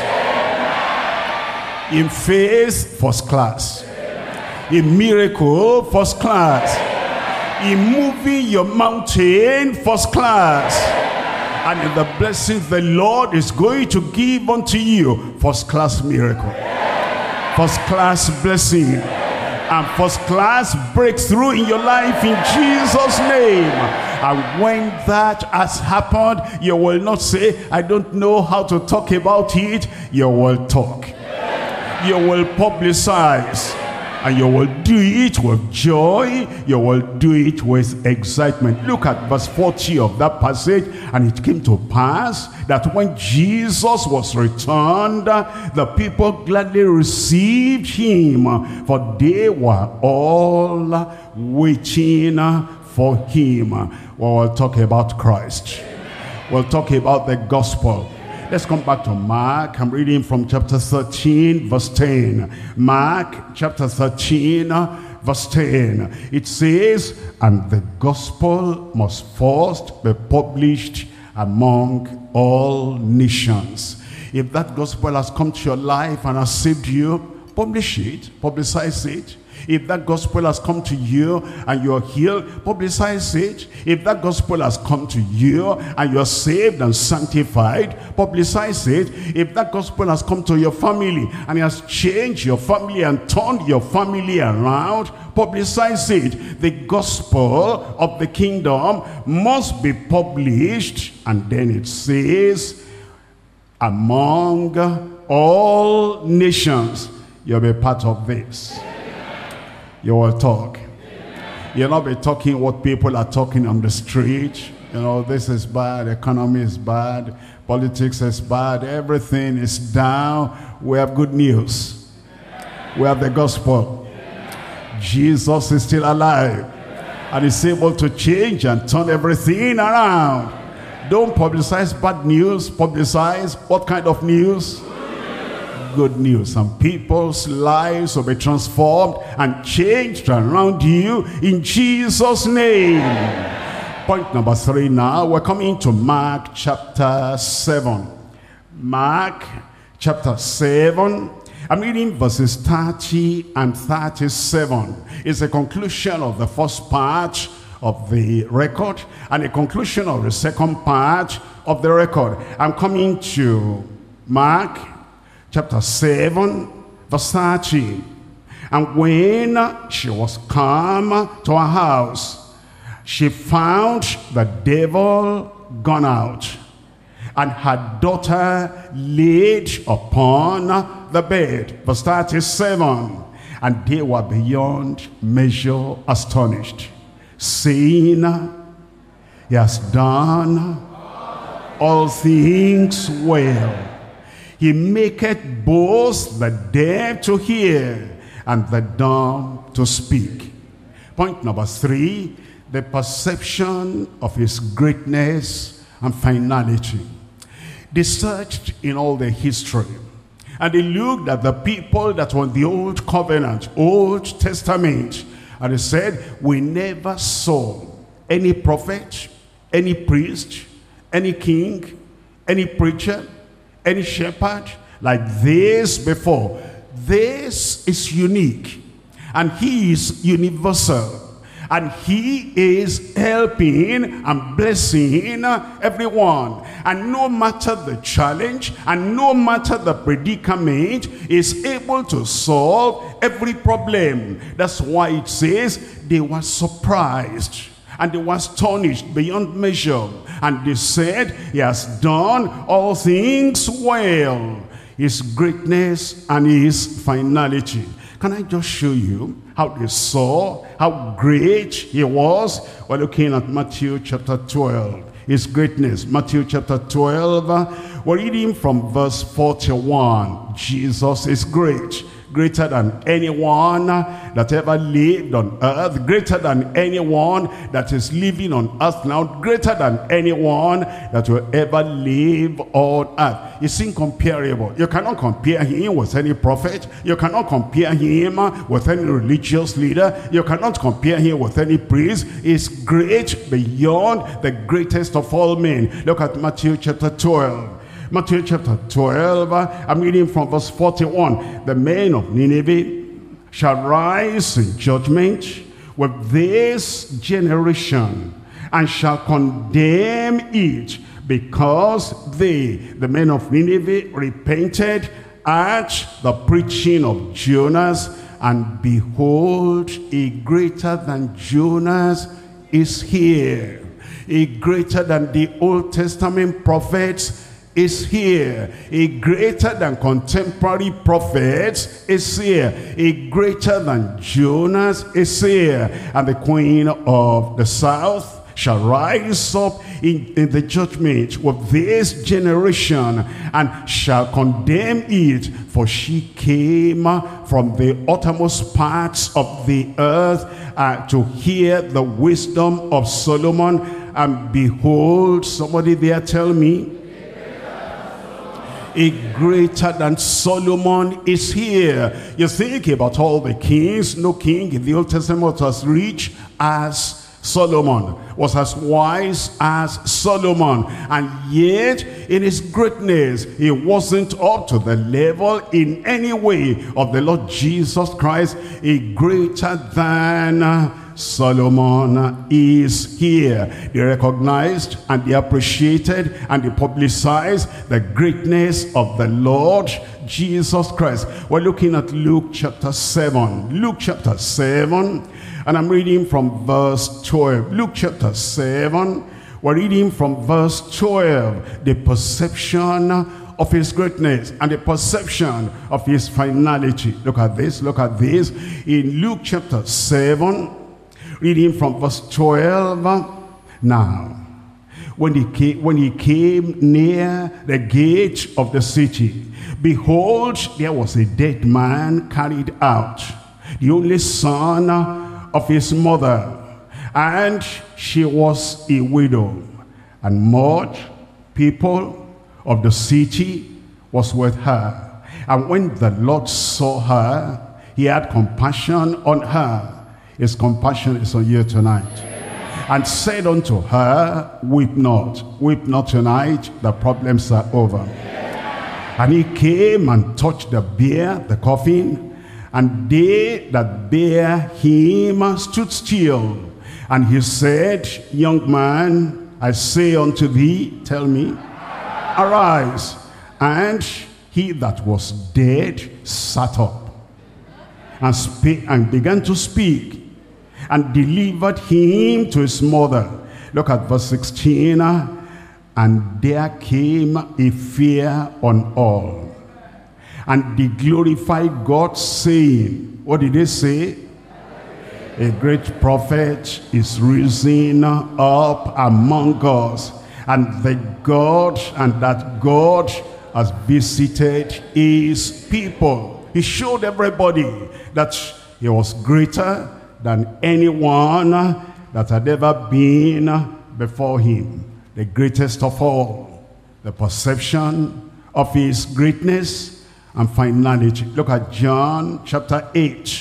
In faith, first class. In miracle, first class. In moving your mountain, first class. And in the blessings the Lord is going to give unto you, first class miracle, first class blessing, and first class breakthrough in your life in Jesus' name. And when that has happened, you will not say, I don't know how to talk about it. You will talk. You will publicize. And you will do it with joy. You will do it with excitement. Look at verse 40 of that passage. And it came to pass that when Jesus was returned, the people gladly received him, for they were all waiting for him. We'll talk about Christ. We'll talk about the gospel. Let's come back to Mark. I'm reading from chapter 13, verse 10. Mark chapter 13, verse 10. It says, and the gospel must first be published among all nations. If that gospel has come to your life and has saved you, publish it, publicize it. If that gospel has come to you and you're healed, publicize it. If that gospel has come to you and you're saved and sanctified, publicize it. If that gospel has come to your family and it has changed your family and turned your family around, publicize it. The gospel of the kingdom must be published. And then it says, among all nations. You'll be part of this. You will talk. You'll not be talking what people are talking on the street. You know, this is bad, economy is bad, politics is bad, everything is down. We have good news. We have the gospel. Jesus is still alive. And is able to change and turn everything around. Don't publicize bad news. Publicize what kind of news? Good news. And people's lives will be transformed and changed around you in Jesus' name. Point number 3 now. We're coming to Mark chapter 7. Mark chapter 7. I'm reading verses 30 and 37. It's a conclusion of the first part of the record and a conclusion of the second part of the record. I'm coming to Mark chapter 7, verse 30. And when she was come to her house, she found the devil gone out, and her daughter laid upon the bed. Verse 37. And they were beyond measure astonished, saying, he has done all things well. He maketh both the deaf to hear and the dumb to speak. Point number 3, the perception of his greatness and finality. They searched in all the history, and they looked at the people that were in the Old Covenant, Old Testament, and they said, we never saw any prophet, any priest, any king, any preacher, any shepherd like this before. This is unique, and he is universal, and he is helping and blessing everyone. And no matter the challenge and no matter the predicament, is able to solve every problem. That's why it says they were surprised and they were astonished beyond measure. And they said, he has done all things well. His greatness and his finality. Can I just show you how they saw how great he was? We're looking at Matthew chapter 12. His greatness. Matthew chapter 12. We're reading from verse 41. Jesus is great. greater than anyone that ever lived on earth, greater than anyone that is living on earth now, greater than anyone that will ever live on earth. It's incomparable. You cannot compare him with any prophet. You cannot compare him with any religious leader. You cannot compare him with any priest. He's great beyond the greatest of all men. Look at Matthew chapter 12. Matthew chapter 12, I'm reading from verse 41. The men of Nineveh shall rise in judgment with this generation, and shall condemn it, because they, the men of Nineveh, repented at the preaching of Jonas, and behold, a greater than Jonas is here. A greater than the Old Testament prophets is here. A greater than contemporary prophets is here. A greater than Jonas is here. And the queen of the south shall rise up in the judgment with this generation, and shall condemn it, for she came from the uttermost parts of the earth to hear the wisdom of Solomon. And behold, somebody there tell me, a greater than Solomon is here. You think about all the kings. No king in the Old Testament was as rich as Solomon, was as wise as Solomon, and yet in his greatness he wasn't up to the level in any way of the Lord Jesus Christ. A greater than Solomon is here. They recognized and they appreciated and they publicized the greatness of the Lord Jesus Christ. We're looking at Luke chapter 7. Luke chapter 7, and I'm reading from verse 12. Luke chapter 7, we're reading from verse 12. The perception of his greatness and the perception of his finality. Look at this, look at this. In Luke chapter 7, reading from verse 12. Now, when he came near the gate of the city, behold, there was a dead man carried out, the only son of his mother, and she was a widow. And much people of the city was with her. And when the Lord saw her, he had compassion on her. His compassion is on you tonight. And said unto her, weep not tonight, the problems are over. And he came and touched the bier, the coffin, and they that bare him stood still. And he said, young man, I say unto thee, tell me, arise. And he that was dead sat up and began to speak, and delivered him to his mother. Look at verse 16. And there came a fear on all, and they glorified God, saying, what did they say? A great prophet is risen up among us, and that God has visited his people. He showed everybody that he was greater than anyone that had ever been before him. The greatest of all, the perception of his greatness and finality. Look at John chapter 8.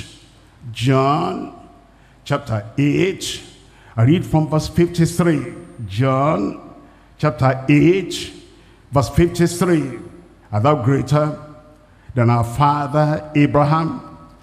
John chapter 8. I read from verse 53. John chapter 8, verse 53. Art thou greater than our father Abraham,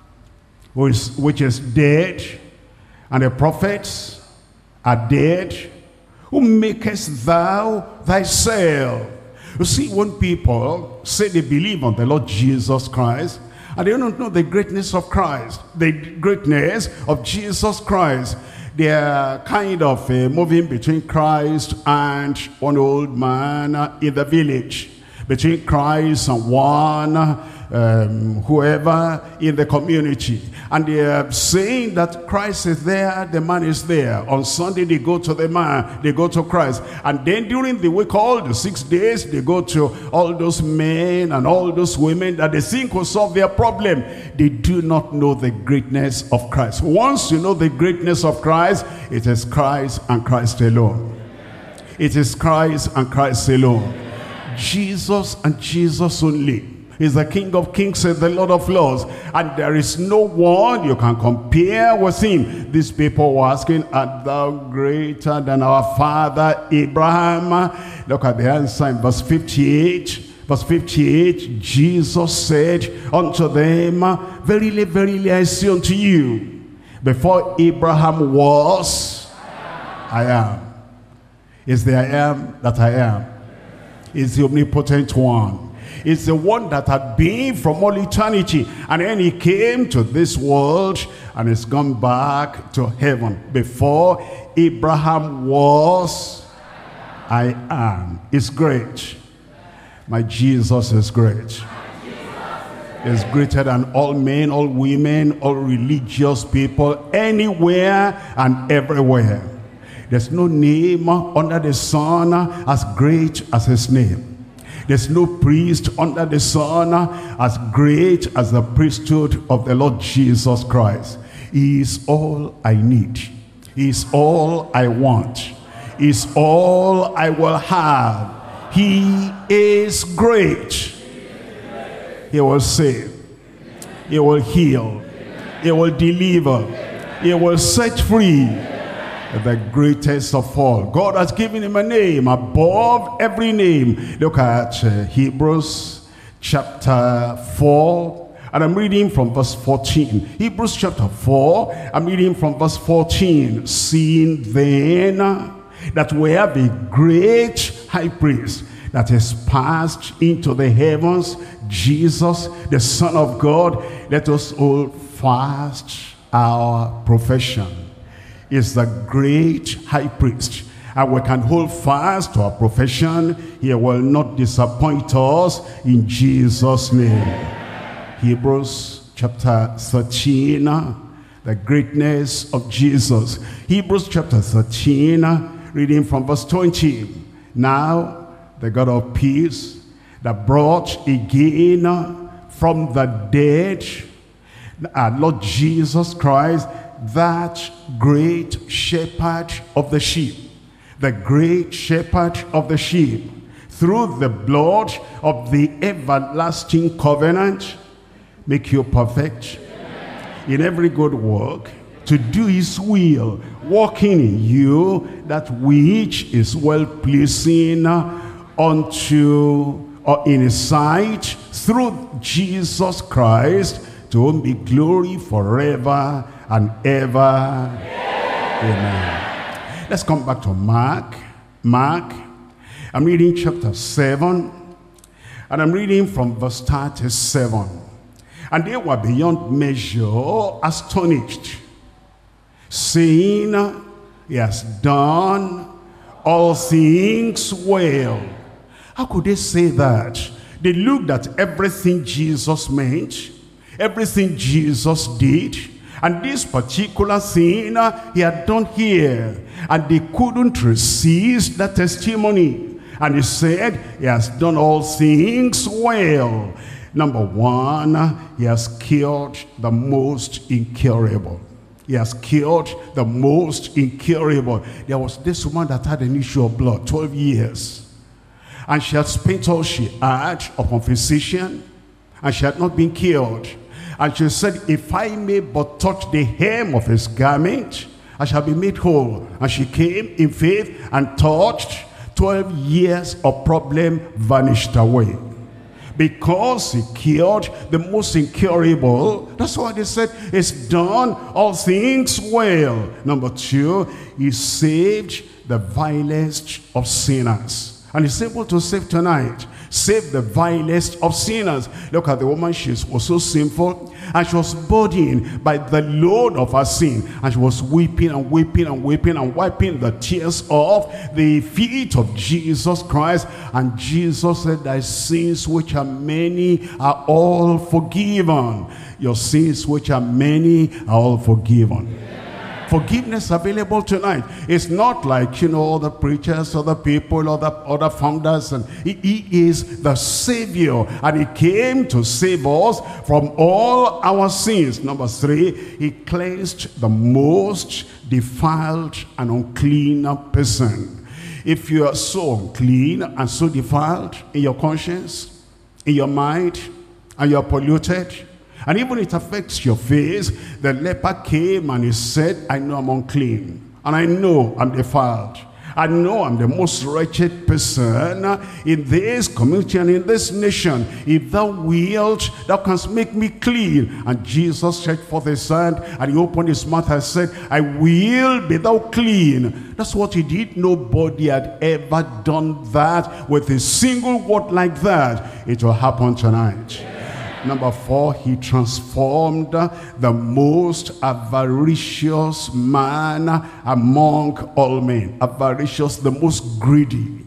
which is dead, and the prophets are dead? Who makest thou thyself? You see, when people say they believe on the Lord Jesus Christ, and they don't know the greatness of Christ, the greatness of Jesus Christ, they are kind of moving between Christ and one old man in the village, between Christ and one whoever in the community, and they are saying that Christ is there, the man is there. On Sunday they go to the man, they go to Christ, and then during the week, all the 6 days, they go to all those men and all those women that they think will solve their problem. They do not know the greatness of Christ. Once you know the greatness of Christ, it is Christ and Christ alone. It is Christ and Christ alone. Jesus and Jesus only. He's the King of Kings and the Lord of Lords, and there is no one you can compare with him. These people were asking, art thou greater than our father Abraham? Look at the answer in verse 58. Verse 58, Jesus said unto them, verily, verily, I say unto you, before Abraham was, I am. Is the I am that I am. Is the omnipotent one. It's the one that had been from all eternity, and then he came to this world and has gone back to heaven. Before Abraham was, I am. It's great. My Jesus is great. Is greater than all men, all women, all religious people, anywhere and everywhere. There's no name under the sun as great as his name. There's no priest under the sun as great as the priesthood of the Lord Jesus Christ. He is all I need. He is all I want. He is all I will have. He is great. He will save. He will heal. He will deliver. He will set free. The greatest of all. God has given him a name above every name. Look at Hebrews chapter 4. And I'm reading from verse 14. Hebrews chapter 4. I'm reading from verse 14. Seeing then that we have a great high priest that is passed into the heavens, Jesus, the Son of God, let us hold fast our profession. Is the great high priest, and we can hold fast to our profession. He will not disappoint us in Jesus' name. Hebrews chapter 13, the greatness of Jesus. Hebrews chapter 13, reading from verse 20. Now the God of peace, that brought again from the dead our Lord Jesus Christ, that great shepherd of the sheep, the great shepherd of the sheep, through the blood of the everlasting covenant, make you perfect in every good work, to do his will, working in you that which is well-pleasing unto or in his sight, through Jesus Christ, to whom be glory forever and ever. Amen. Let's come back to Mark. I'm reading chapter 7, and I'm reading from verse 37. And they were beyond measure astonished, saying, he has done all things well. How could they say that? They looked at everything Jesus meant, everything Jesus did, and this particular thing he had done here, and they couldn't resist that testimony. And he said, he has done all things well. Number one, he has cured the most incurable. He has cured the most incurable. There was this woman that had an issue of blood, 12 years. And she had spent all she had upon physician, and she had not been cured. And she said, if I may but touch the hem of his garment, I shall be made whole. And she came in faith and touched. 12 years of problem vanished away. Because he cured the most incurable. That's why they said, it's done all things well. Number two, he saved the vilest of sinners. And he's able to save tonight. Save the vilest of sinners. Look at the woman. She was so sinful, and she was burdened by the load of her sin. And she was weeping and weeping and weeping and wiping the tears off the feet of Jesus Christ. And Jesus said, thy sins which are many are all forgiven. Your sins which are many are all forgiven. Forgiveness available tonight. It's not like, other preachers, other people, other founders. And he is the Savior, and he came to save us from all our sins. Number 3, he cleansed the most defiled and unclean person. If you are so unclean and so defiled in your conscience, in your mind, and you are polluted, and even it affects your face, the leper came and he said, I know I'm unclean, and I know I'm defiled. I know I'm the most wretched person in this community and in this nation. If thou wilt, thou canst make me clean. And Jesus stretched forth his hand, and he opened his mouth and said, I will be thou clean. That's what he did. Nobody had ever done that with a single word like that. It will happen tonight. Number 4, he transformed the most avaricious man among all men. Avaricious, the most greedy.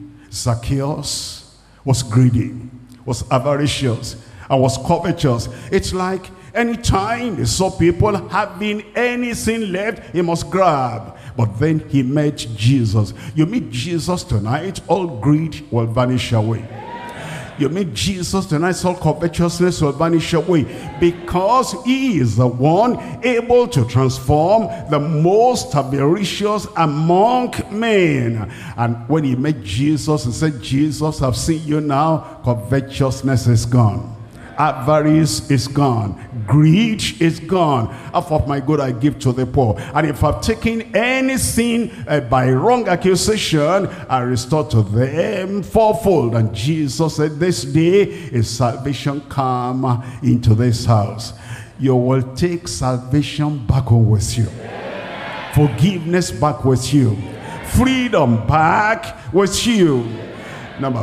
Zacchaeus was greedy, was avaricious, and was covetous. It's like anytime he saw people having anything left, he must grab. But then he met Jesus. You meet Jesus tonight, all greed will vanish away. You meet Jesus tonight, all covetousness will vanish away, because he is the one able to transform the most avaricious among men. And when he met Jesus, he said, Jesus, I've seen you now. Covetousness is gone. Avarice is gone. Greed is gone. Half of my good I give to the poor. And if I've taken anything by wrong accusation, I restore to them fourfold. And Jesus said, this day is salvation come into this house. You will take salvation back home with you. Forgiveness back with you. Freedom back with you. Number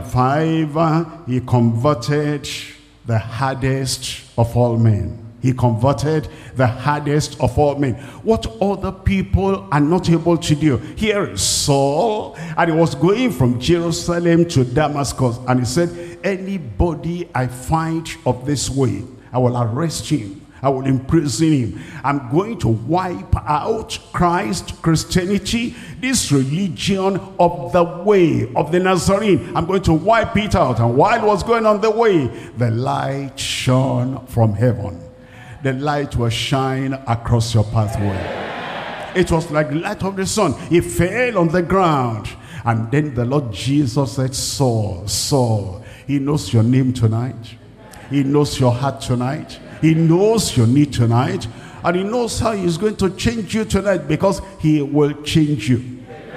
5, he converted the hardest of all men. He converted the hardest of all men. What other people are not able to do. Here is Saul, and he was going from Jerusalem to Damascus, and he said, anybody I find of this way, I will arrest him. I will imprison him. I'm going to wipe out Christianity, this religion of the way of the Nazarene. I'm going to wipe it out. And while it was going on the way, the light shone from heaven. The light will shine across your pathway. It was like the light of the sun. It fell on the ground. And then the Lord Jesus said, Saul, Saul. He knows your name tonight. He knows your heart tonight. He knows your need tonight, and he knows how he's going to change you tonight, because he will change you.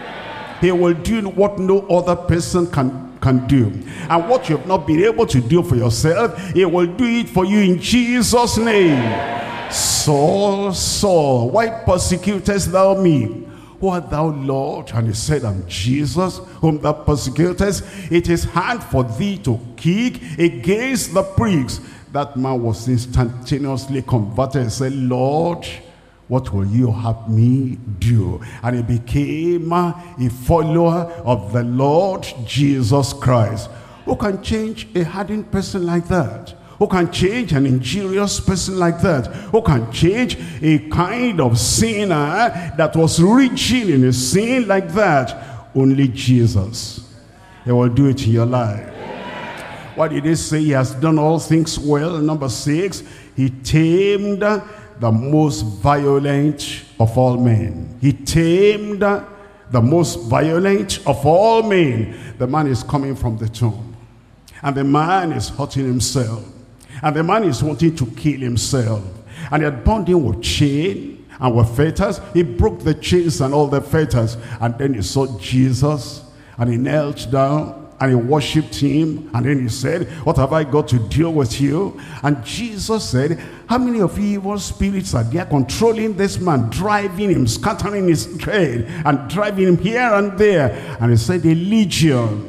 He will do what no other person can do. And what you have not been able to do for yourself, he will do it for you in Jesus' name. Saul, Saul, why persecutest thou me? Who art thou, Lord? And he said, I'm Jesus, whom thou persecutest. It is hard for thee to kick against the pricks. That man was instantaneously converted and said, Lord, what will you have me do? And he became a follower of the Lord Jesus Christ. Who can change a hardened person like that? Who can change an injurious person like that? Who can change a kind of sinner that was reaching in a sin like that? Only Jesus. He will do it in your life. What did he say? He has done all things well. Number 6, he tamed the most violent of all men. He tamed the most violent of all men. The man is coming from the tomb, and the man is hurting himself, and the man is wanting to kill himself, and he had bound him with chain and with fetters. He broke the chains and all the fetters, and then he saw Jesus, and he knelt down and he worshipped him, and then he said, what have I got to deal with you? And Jesus said, how many of you evil spirits are there controlling this man, driving him, scattering his head, and driving him here and there? And he said, a legion.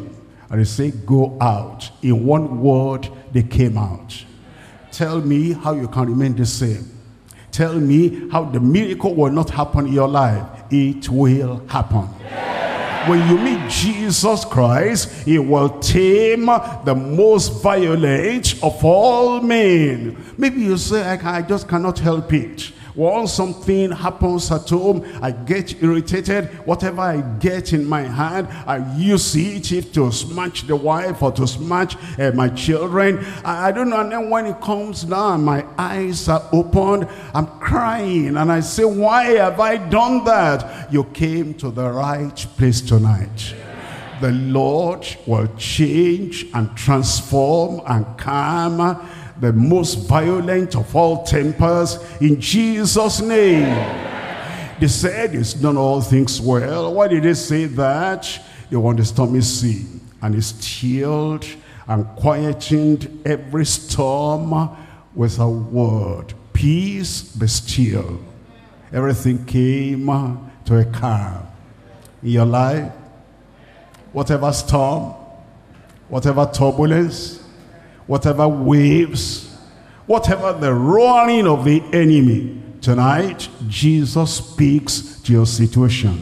And he said, go out. In one word, they came out. Tell me how you can remain the same. Tell me how the miracle will not happen in your life. It will happen. When you meet Jesus Christ, he will tame the most violent of all men. Maybe you say, I just cannot help it. Once something happens at home, I get irritated. Whatever I get in my hand, I use it to smash the wife or to smash my children. I don't know. And then when it comes down, my eyes are opened. I'm crying. And I say, why have I done that? You came to the right place tonight. The Lord will change and transform and calm the most violent of all tempers in Jesus' name. They said he's done all things well. Why did they say that? They were on the stormy sea, and he stilled and quietened every storm with a word. Peace, be still. Everything came to a calm. In your life, whatever storm, whatever turbulence, whatever waves, whatever the roaring of the enemy, tonight, Jesus speaks to your situation.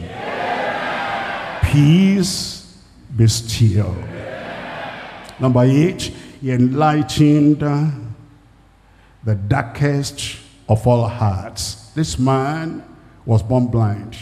Peace, be still. Number 8, he enlightened the darkest of all hearts. This man was born blind,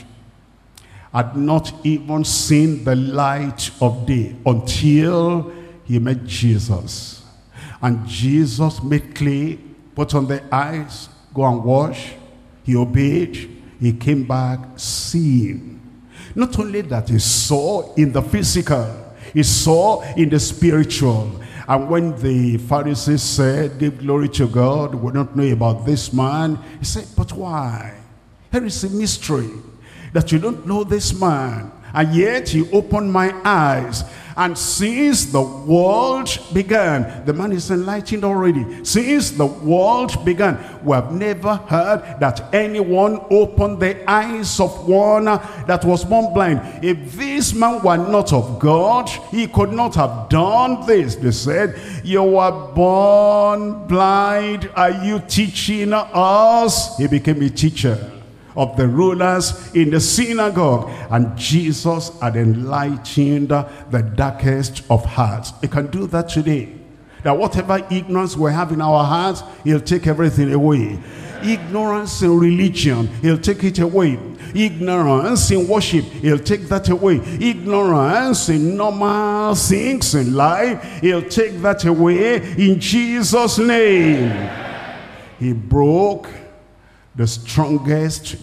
had not even seen the light of day until he met Jesus. And Jesus made clay, put on the eyes, go and wash. He obeyed. He came back seeing. Not only that, he saw in the physical, he saw in the spiritual. And when the Pharisees said, give glory to God, we don't know about this man, he said, but why? There is a mystery that you don't know this man. And yet he opened my eyes. And since the world began, the man is enlightened already. Since the world began, we have never heard that anyone opened the eyes of one that was born blind. If this man were not of God, he could not have done this. They said, you were born blind. Are you teaching us? He became a teacher of the rulers in the synagogue. And Jesus had enlightened the darkest of hearts. He can do that today. That whatever ignorance we have in our hearts, he'll take everything away. Ignorance in religion, he'll take it away. Ignorance in worship, he'll take that away. Ignorance in normal things in life, he'll take that away in Jesus' name. He broke the strongest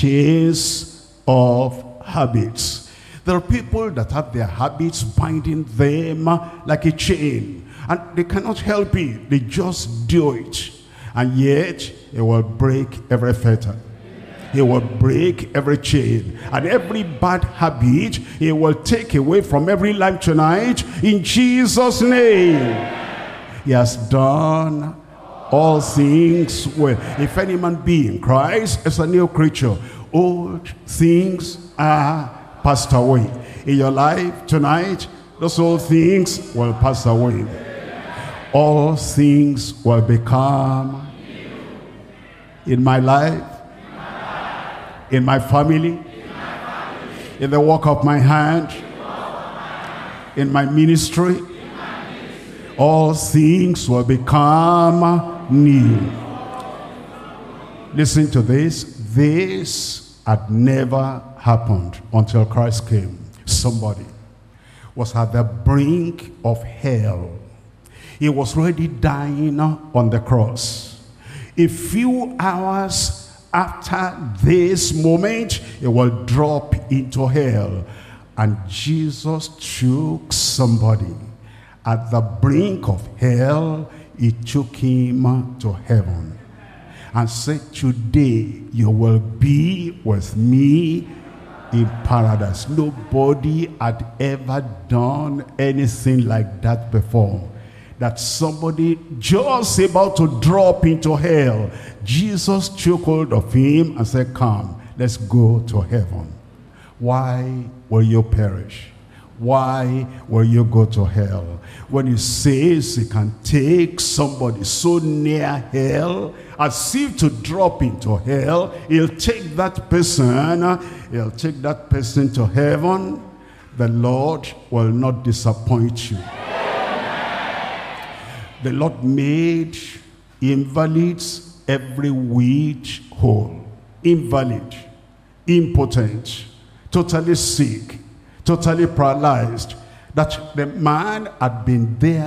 chains of habits. There are people that have their habits binding them like a chain, and they cannot help it. They just do it. And yet, it will break every fetter. He will break every chain. And every bad habit, he will take away from every life tonight in Jesus' name. He has done all things well. If any man be in Christ, is a new creature. Old things are passed away. In your life tonight, those old things will pass away. All things will become new. In my life, in my family, in the work of my hand, in my ministry, all things will become new. Listen to this. This had never happened until Christ came. Somebody was at the brink of hell. He was already dying on the cross. A few hours after this moment, he will drop into hell. And Jesus took somebody at the brink of hell. He took him to heaven and said, today you will be with me in paradise. Nobody had ever done anything like that before. That somebody just about to drop into hell, Jesus took hold of him and said, come, let's go to heaven. Why will you perish? Why will you go to hell? When he says he can take somebody so near hell as if to drop into hell, he'll take that person to heaven. The Lord will not disappoint you. The Lord made invalids every which whole. Invalid, impotent, totally sick, totally paralyzed. That the man had been there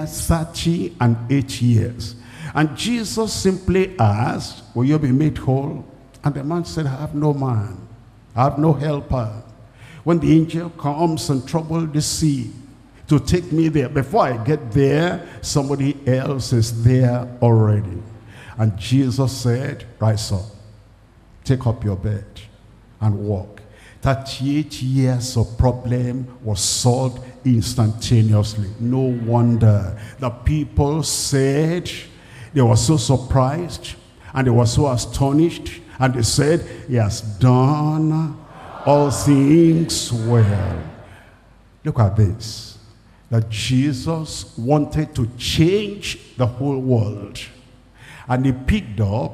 38 years. And Jesus simply asked, will you be made whole? And the man said, I have no man. I have no helper. When the angel comes and troubles the sea to take me there, before I get there, somebody else is there already. And Jesus said, rise up, take up your bed and walk. 38 years of problem was solved instantaneously. No wonder the people said, they were so surprised and they were so astonished, and they said, he has done all things well. Look at this, that Jesus wanted to change the whole world, and he picked up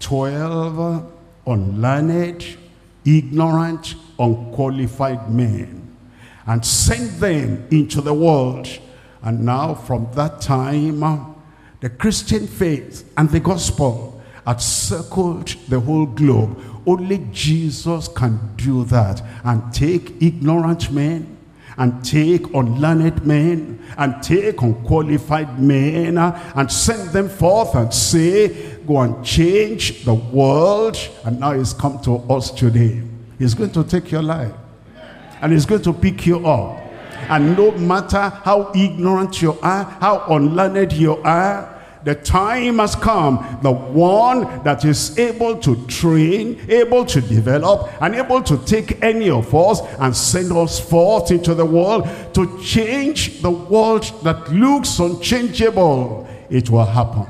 12 unlearned, ignorant, unqualified men and sent them into the world. And now from that time, the Christian faith and the gospel had circled the whole globe. Only Jesus can do that, and take ignorant men, and take unlearned men, and take unqualified men, and send them forth and say, go and change the world. And now he's come to us today. He's going to take your life, and he's going to pick you up. And no matter how ignorant you are, how unlearned you are, the time has come. The one that is able to train, able to develop, and able to take any of us and send us forth into the world to change the world that looks unchangeable. It will happen.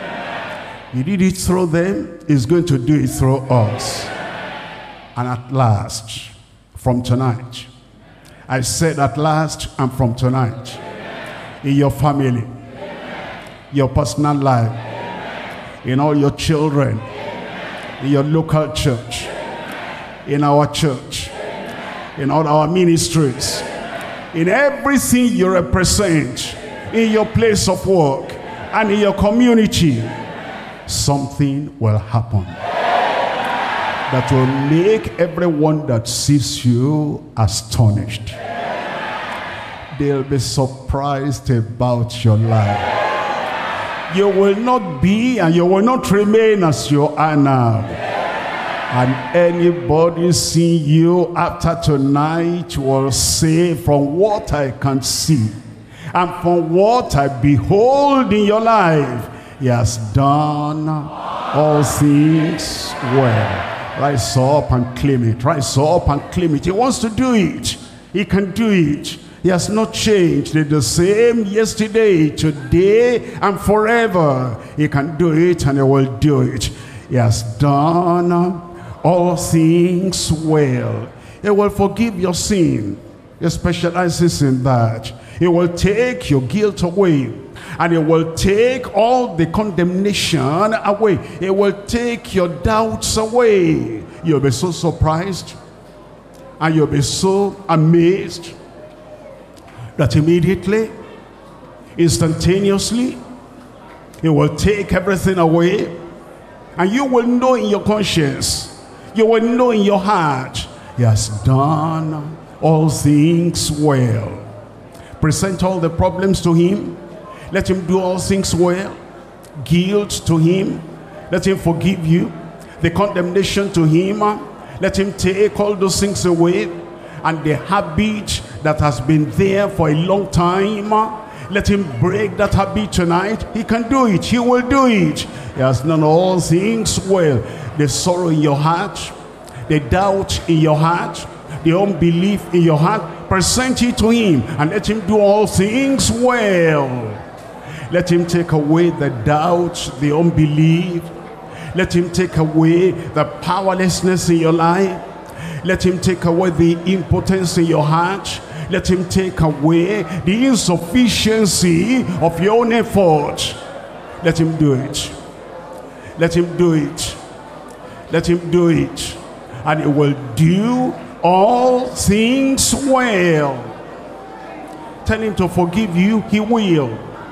He did it through them. He's going to do it through us. And at last, from tonight, I said at last and from tonight, in your family, your personal life, in all your children, in your local church, in our church, in all our ministries, in everything you represent, in your place of work, and in your community, something will happen that will make everyone that sees you astonished. They'll be surprised about your life. You will not be and you will not remain as you are now. And anybody seeing you after tonight will say, from what I can see and from what I behold in your life, he has done all things well. Rise up and claim it. Rise up and claim it. He wants to do it. He can do it. He has not changed. He's the same yesterday, today, and forever. He can do it, and he will do it. He has done all things well. He will forgive your sin. He specializes in that. He will take your guilt away, and he will take all the condemnation away. He will take your doubts away. You'll be so surprised, and you'll be so amazed that immediately, instantaneously, he will take everything away, and you will know in your conscience, you will know in your heart, he has done all things well. Present all the problems to him. Let him do all things well. Guilt to him. Let him forgive you. The condemnation to him. Let him take all those things away. And the habit that has been there for a long time, let him break that habit tonight. He can do it. He will do it. He has done all things well. The sorrow in your heart, the doubt in your heart, the unbelief in your heart, present it to him and let him do all things well. Let him take away the doubt, the unbelief. Let him take away the powerlessness in your life. Let him take away the impotence in your heart. Let him take away the insufficiency of your own effort. Let him do it. Let him do it. Let him do it. And he will do all things well. Tell him to forgive you, he will.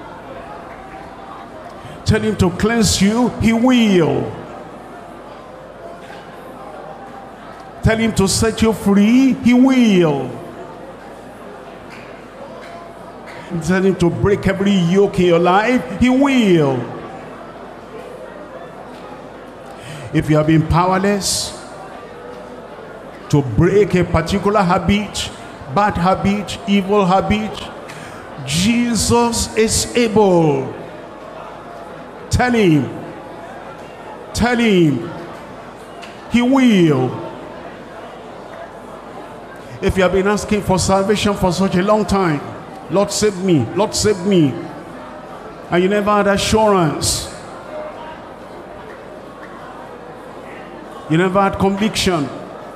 Tell him to cleanse you, he will. Tell him to set you free, he will. Tell him to break every yoke in your life, he will. If you have been powerless to break a particular habit, bad habit, evil habit, Jesus is able. Tell him. Tell him. He will. If you have been asking for salvation for such a long time, Lord save me, Lord save me, and you never had assurance, you never had conviction,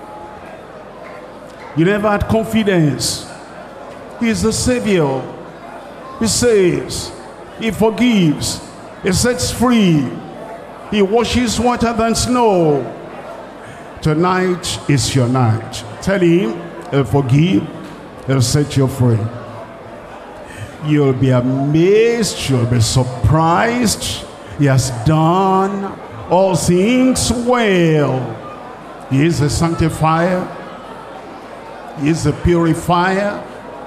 you never had confidence, he is the Savior. He saves, he forgives, he sets free, he washes whiter than snow. Tonight is your night. Tell him, he'll forgive, he'll set you free. You'll be amazed, you'll be surprised. He has done all things well. He is the sanctifier, he is the purifier,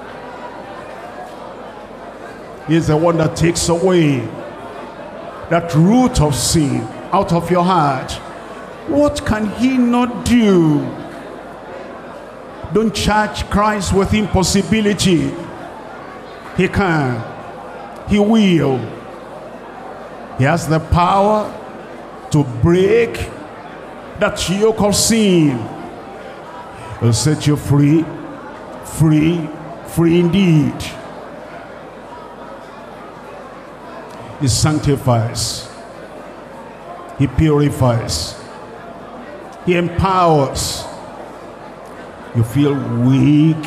he is the one that takes away that root of sin out of your heart. What can he not do? Don't charge Christ with impossibility. He can. He will. He has the power to break that yoke of sin. He'll set you free, free, free indeed. He sanctifies. He purifies. He empowers. You feel weak,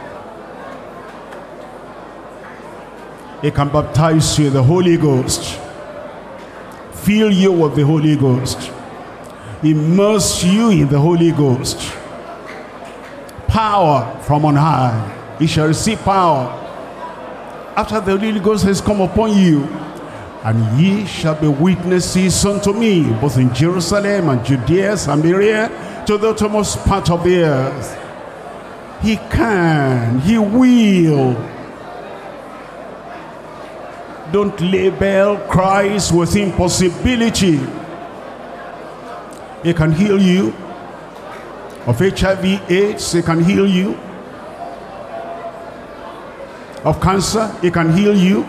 he can baptize you in the Holy Ghost, fill you with the Holy Ghost, immerse you in the Holy Ghost. Power from on high. You shall receive power after the Holy Ghost has come upon you, and ye shall be witnesses unto me, both in Jerusalem and Judea, Samaria, to the uttermost part of the earth. He can, he will. Don't label Christ with impossibility. He can heal you of HIV/AIDS. He can heal you of cancer. He can heal you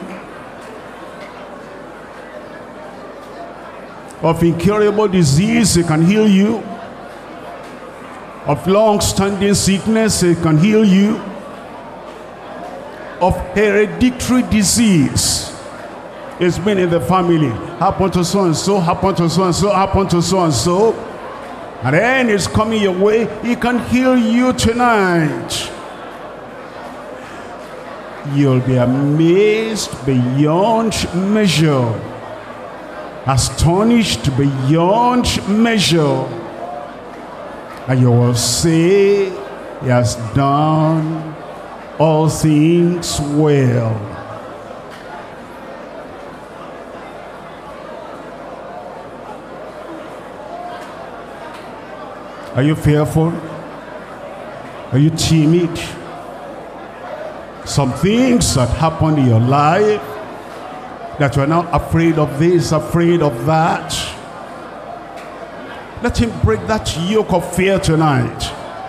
of incurable disease. He can heal you of long-standing sickness. He can heal you of hereditary disease. It's been in the family, happened to so and so, happened to so and so, happened to so and so, and then it's coming your way. He can heal you tonight. You'll be amazed beyond measure, astonished beyond measure, and you will say, he has done all things well. Are you fearful? Are you timid? Some things that happened in your life that you're now afraid of this, afraid of that. Let him break that yoke of fear tonight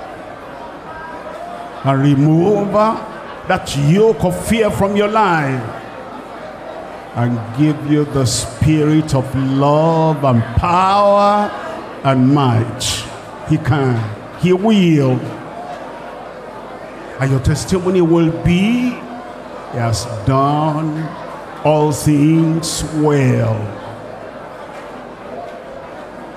and remove that yoke of fear from your life and give you the spirit of love and power and might. He can, he will, and your testimony will be, he has done all things well.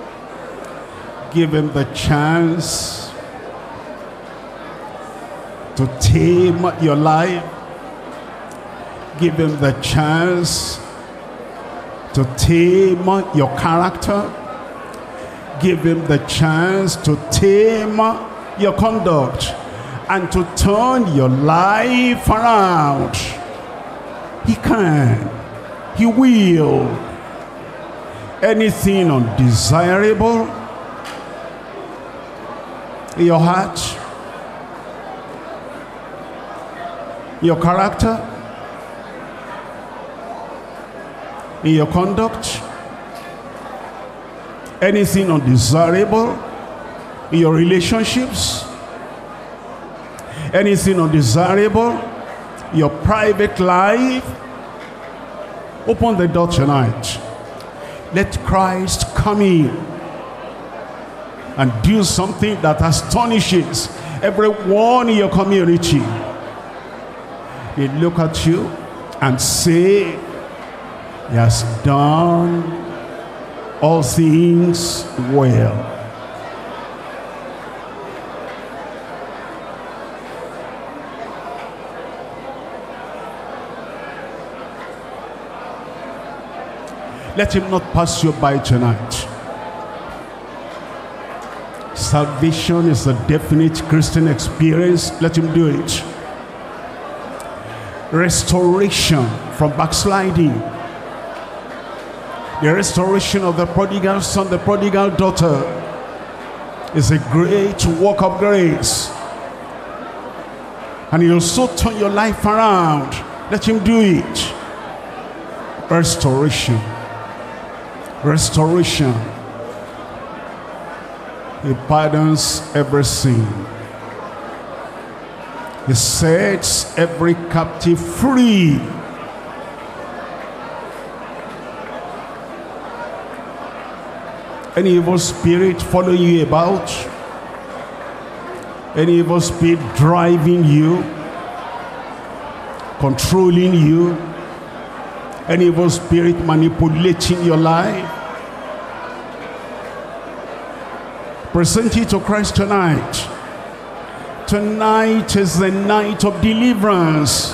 Give him the chance to tame your life. Give him the chance to tame your character. Give him the chance to tame your conduct and to turn your life around. He can. He will. Anything undesirable in your heart, your character, in your conduct, anything undesirable in your relationships, anything undesirable in your private life, open the door tonight. Let Christ come in and do something that astonishes everyone in your community. They look at you and say, he has done all things well. Let him not pass you by tonight. Salvation is a definite Christian experience. Let him do it. Restoration from backsliding. The restoration of the prodigal son, the prodigal daughter, is a great work of grace. And he'll so turn your life around. Let him do it. Restoration. Restoration. He pardons every sin. He sets every captive free. Any evil spirit following you about, any evil spirit driving you, controlling you, any evil spirit manipulating your life, present it to Christ tonight. Tonight is the night of deliverance.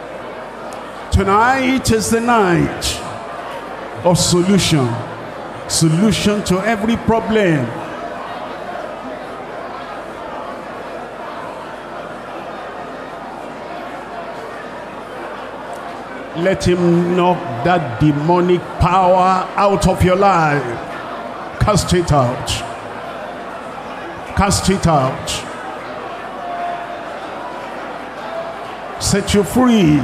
Tonight is the night of solution. Solution to every problem. Let him knock that demonic power out of your life. Cast it out. Cast it out. Set you free.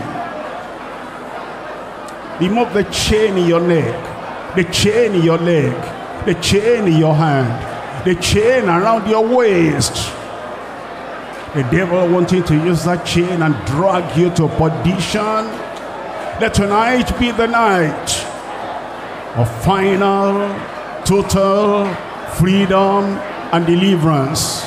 Remove the chain in your neck, the chain in your leg, the chain in your hand, the chain around your waist. The devil wanting to use that chain and drag you to perdition. Let tonight be the night of final, total freedom and deliverance.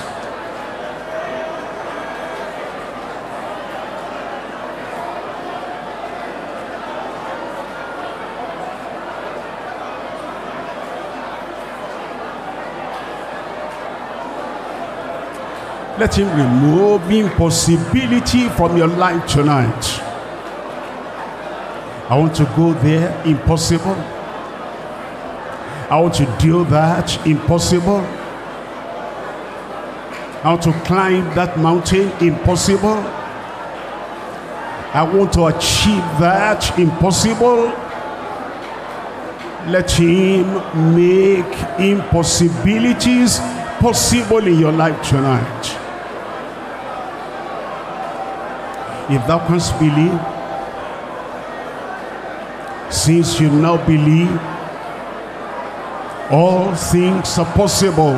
Let him remove impossibility from your life tonight. I want to go there, impossible. I want to do that, impossible. I want to climb that mountain, impossible. I want to achieve that, impossible. Let him make impossibilities possible in your life tonight. If thou canst believe, since you now believe, all things are possible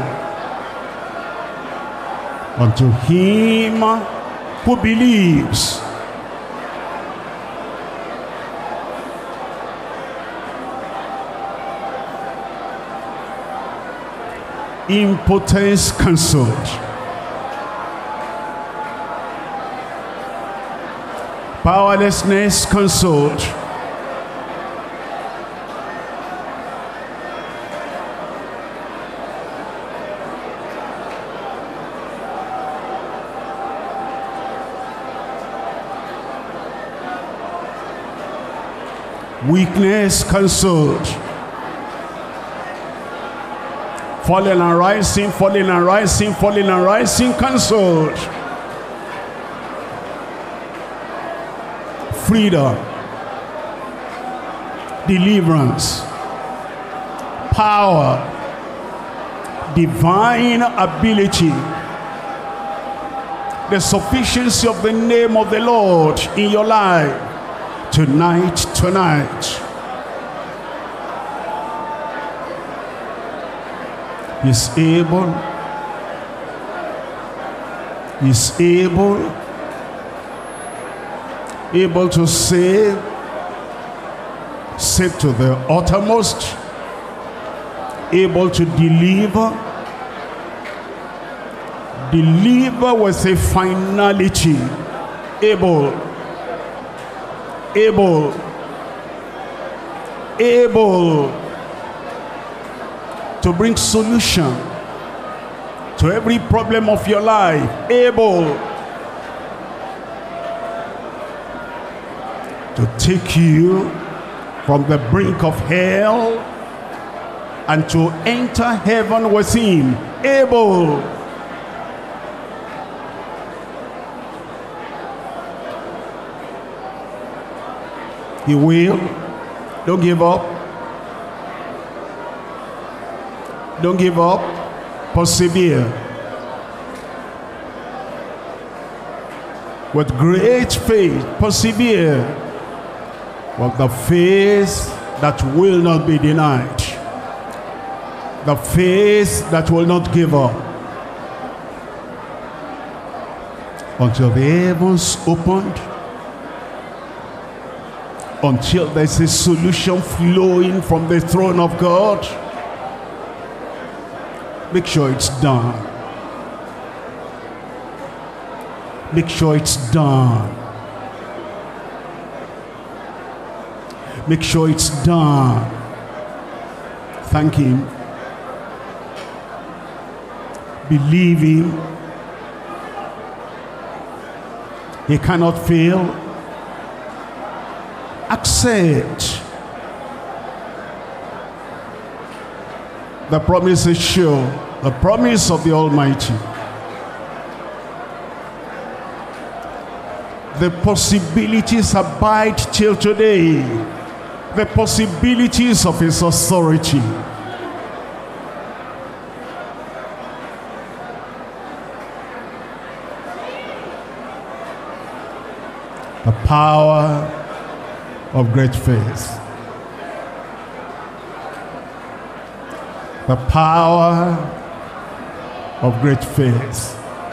unto him who believes. Impotence cancelled. Powerlessness cancelled. Weakness cancelled. Falling and rising, falling and rising, falling and rising, cancelled. Freedom, deliverance, power, divine ability, the sufficiency of the name of the Lord in your life tonight. He's able. He's able to save to the uttermost, able to deliver with a finality, able to bring solution to every problem of your life, able to take you from the brink of hell and to enter heaven with him, able. He will. Don't give up. Don't give up. Persevere. With great faith, persevere. With the faith that will not be denied. The faith that will not give up. Until the heavens opened. Until there's a solution flowing from the throne of God. Make sure it's done. Make sure it's done. Make sure it's done. Thank him. Believe him. He cannot fail. Accept. The promise is sure. The promise of the Almighty. The possibilities abide till today. The possibilities of his authority. The power of great faith. The power of great faith.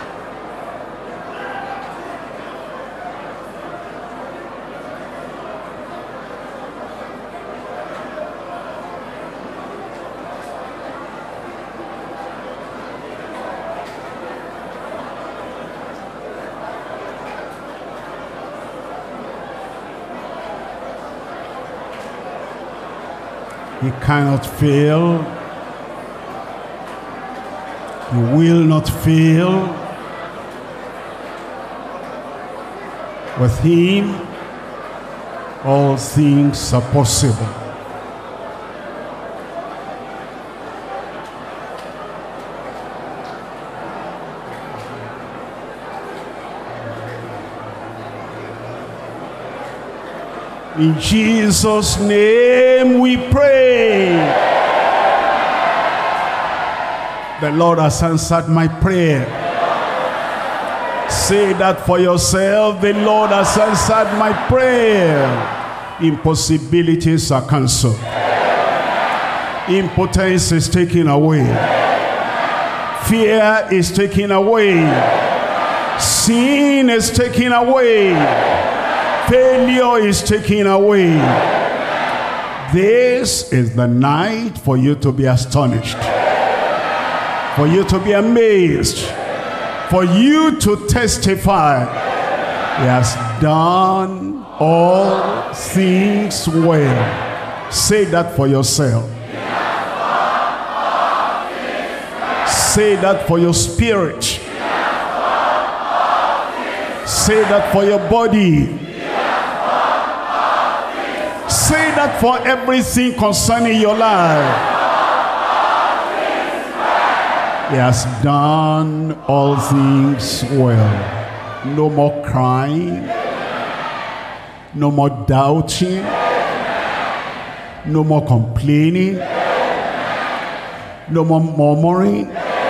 He cannot fail. He will not fail. With him, all things are possible. In Jesus' name we pray. The Lord has answered my prayer. Say that for yourself. The Lord has answered my prayer. Impossibilities are cancelled. Impotence is taken away. Fear is taken away. Sin is taken away. Failure is taken away. This is the night for you to be astonished, for you to be amazed, for you to testify. He has done all things well. Say that for yourself. Say that for your spirit. Say that for your body. Say that for everything concerning your life. He has done all things well. No more crying. No more doubting. No more complaining. No more murmuring.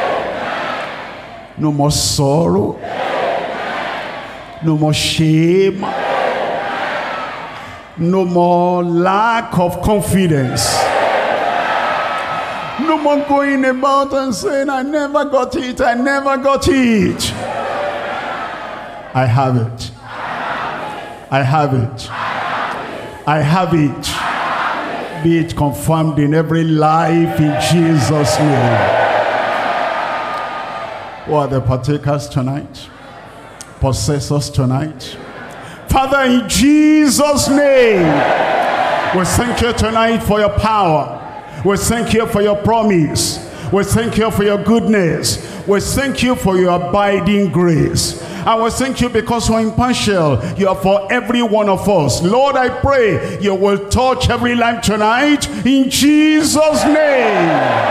No more sorrow. No more shame. No more lack of confidence. No more going about and saying, I never got it, I never got it. I have it. I have it. I have it. Be it confirmed in every life in Jesus' name. Who are the partakers tonight? Possessors tonight? Father, in Jesus' name, we thank you tonight for your power. We thank you for your promise. We thank you for your goodness. We thank you for your abiding grace. And we thank you because you're impartial. You are for every one of us. Lord, I pray you will touch every life tonight in Jesus' name.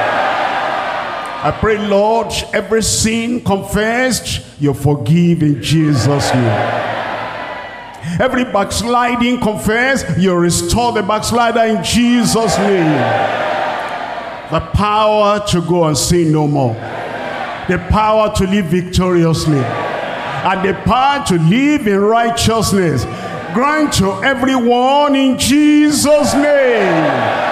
I pray, Lord, every sin confessed, you forgive in Jesus' name. Every backsliding confessed, you restore the backslider in Jesus' name. The power to go and sin no more. The power to live victoriously. And the power to live in righteousness. Grant to everyone in Jesus' name.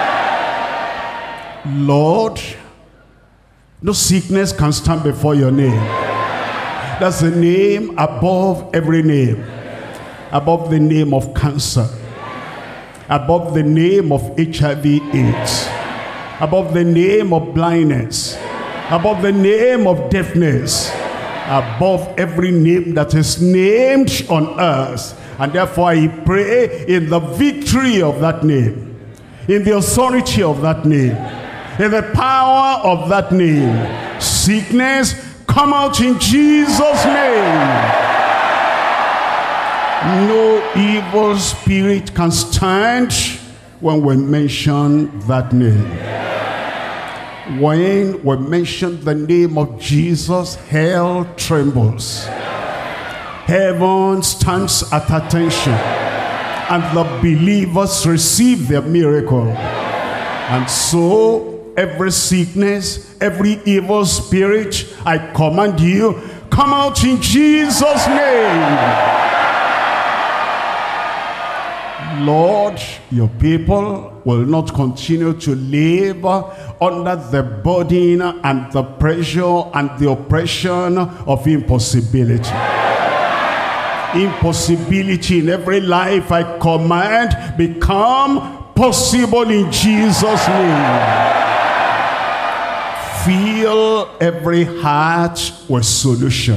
Lord, no sickness can stand before your name. That's the name above every name. Above the name of cancer. Above the name of HIV/AIDS. Above the name of blindness, above the name of deafness, above every name that is named on earth. And therefore I pray in the victory of that name, in the authority of that name, in the power of that name, sickness, come out in Jesus' name. No evil spirit can stand when we mention that name. When we mention the name of Jesus, hell trembles. Heaven stands at attention. And the believers receive their miracle. And so, every sickness, every evil spirit, I command you, come out in Jesus' name. Lord, your people will not continue to live under the burden and the pressure and the oppression of impossibility. Impossibility in every life, I command, become possible in Jesus' name. Fill every heart with solution.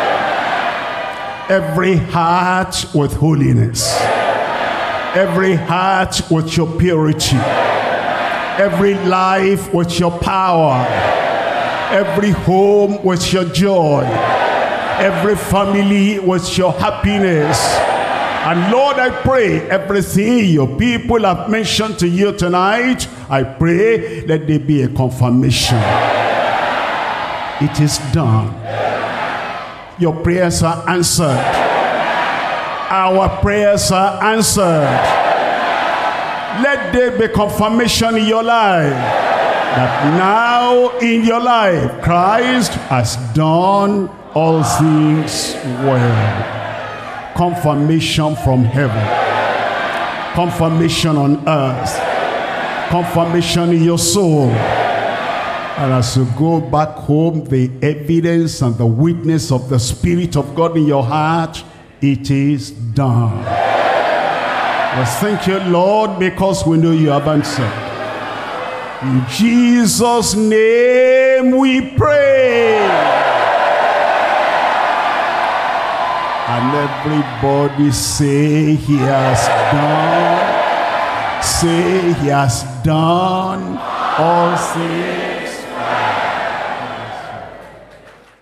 Every heart with holiness. Every heart with your purity. Every life with your power. Every home with your joy. Every family with your happiness. And Lord, I pray everything your people have mentioned to you tonight, I pray let there be a confirmation. It is done. Your prayers are answered. Our prayers are answered. Let there be confirmation in your life that now in your life Christ has done all things well. Confirmation from heaven. Confirmation on earth. Confirmation in your soul. And as you go back home, the evidence and the witness of the Spirit of God in your heart, it is done. We thank you, Lord, because we know you have answered. In Jesus' name we pray. And everybody say, he has done. Say, he has done all things.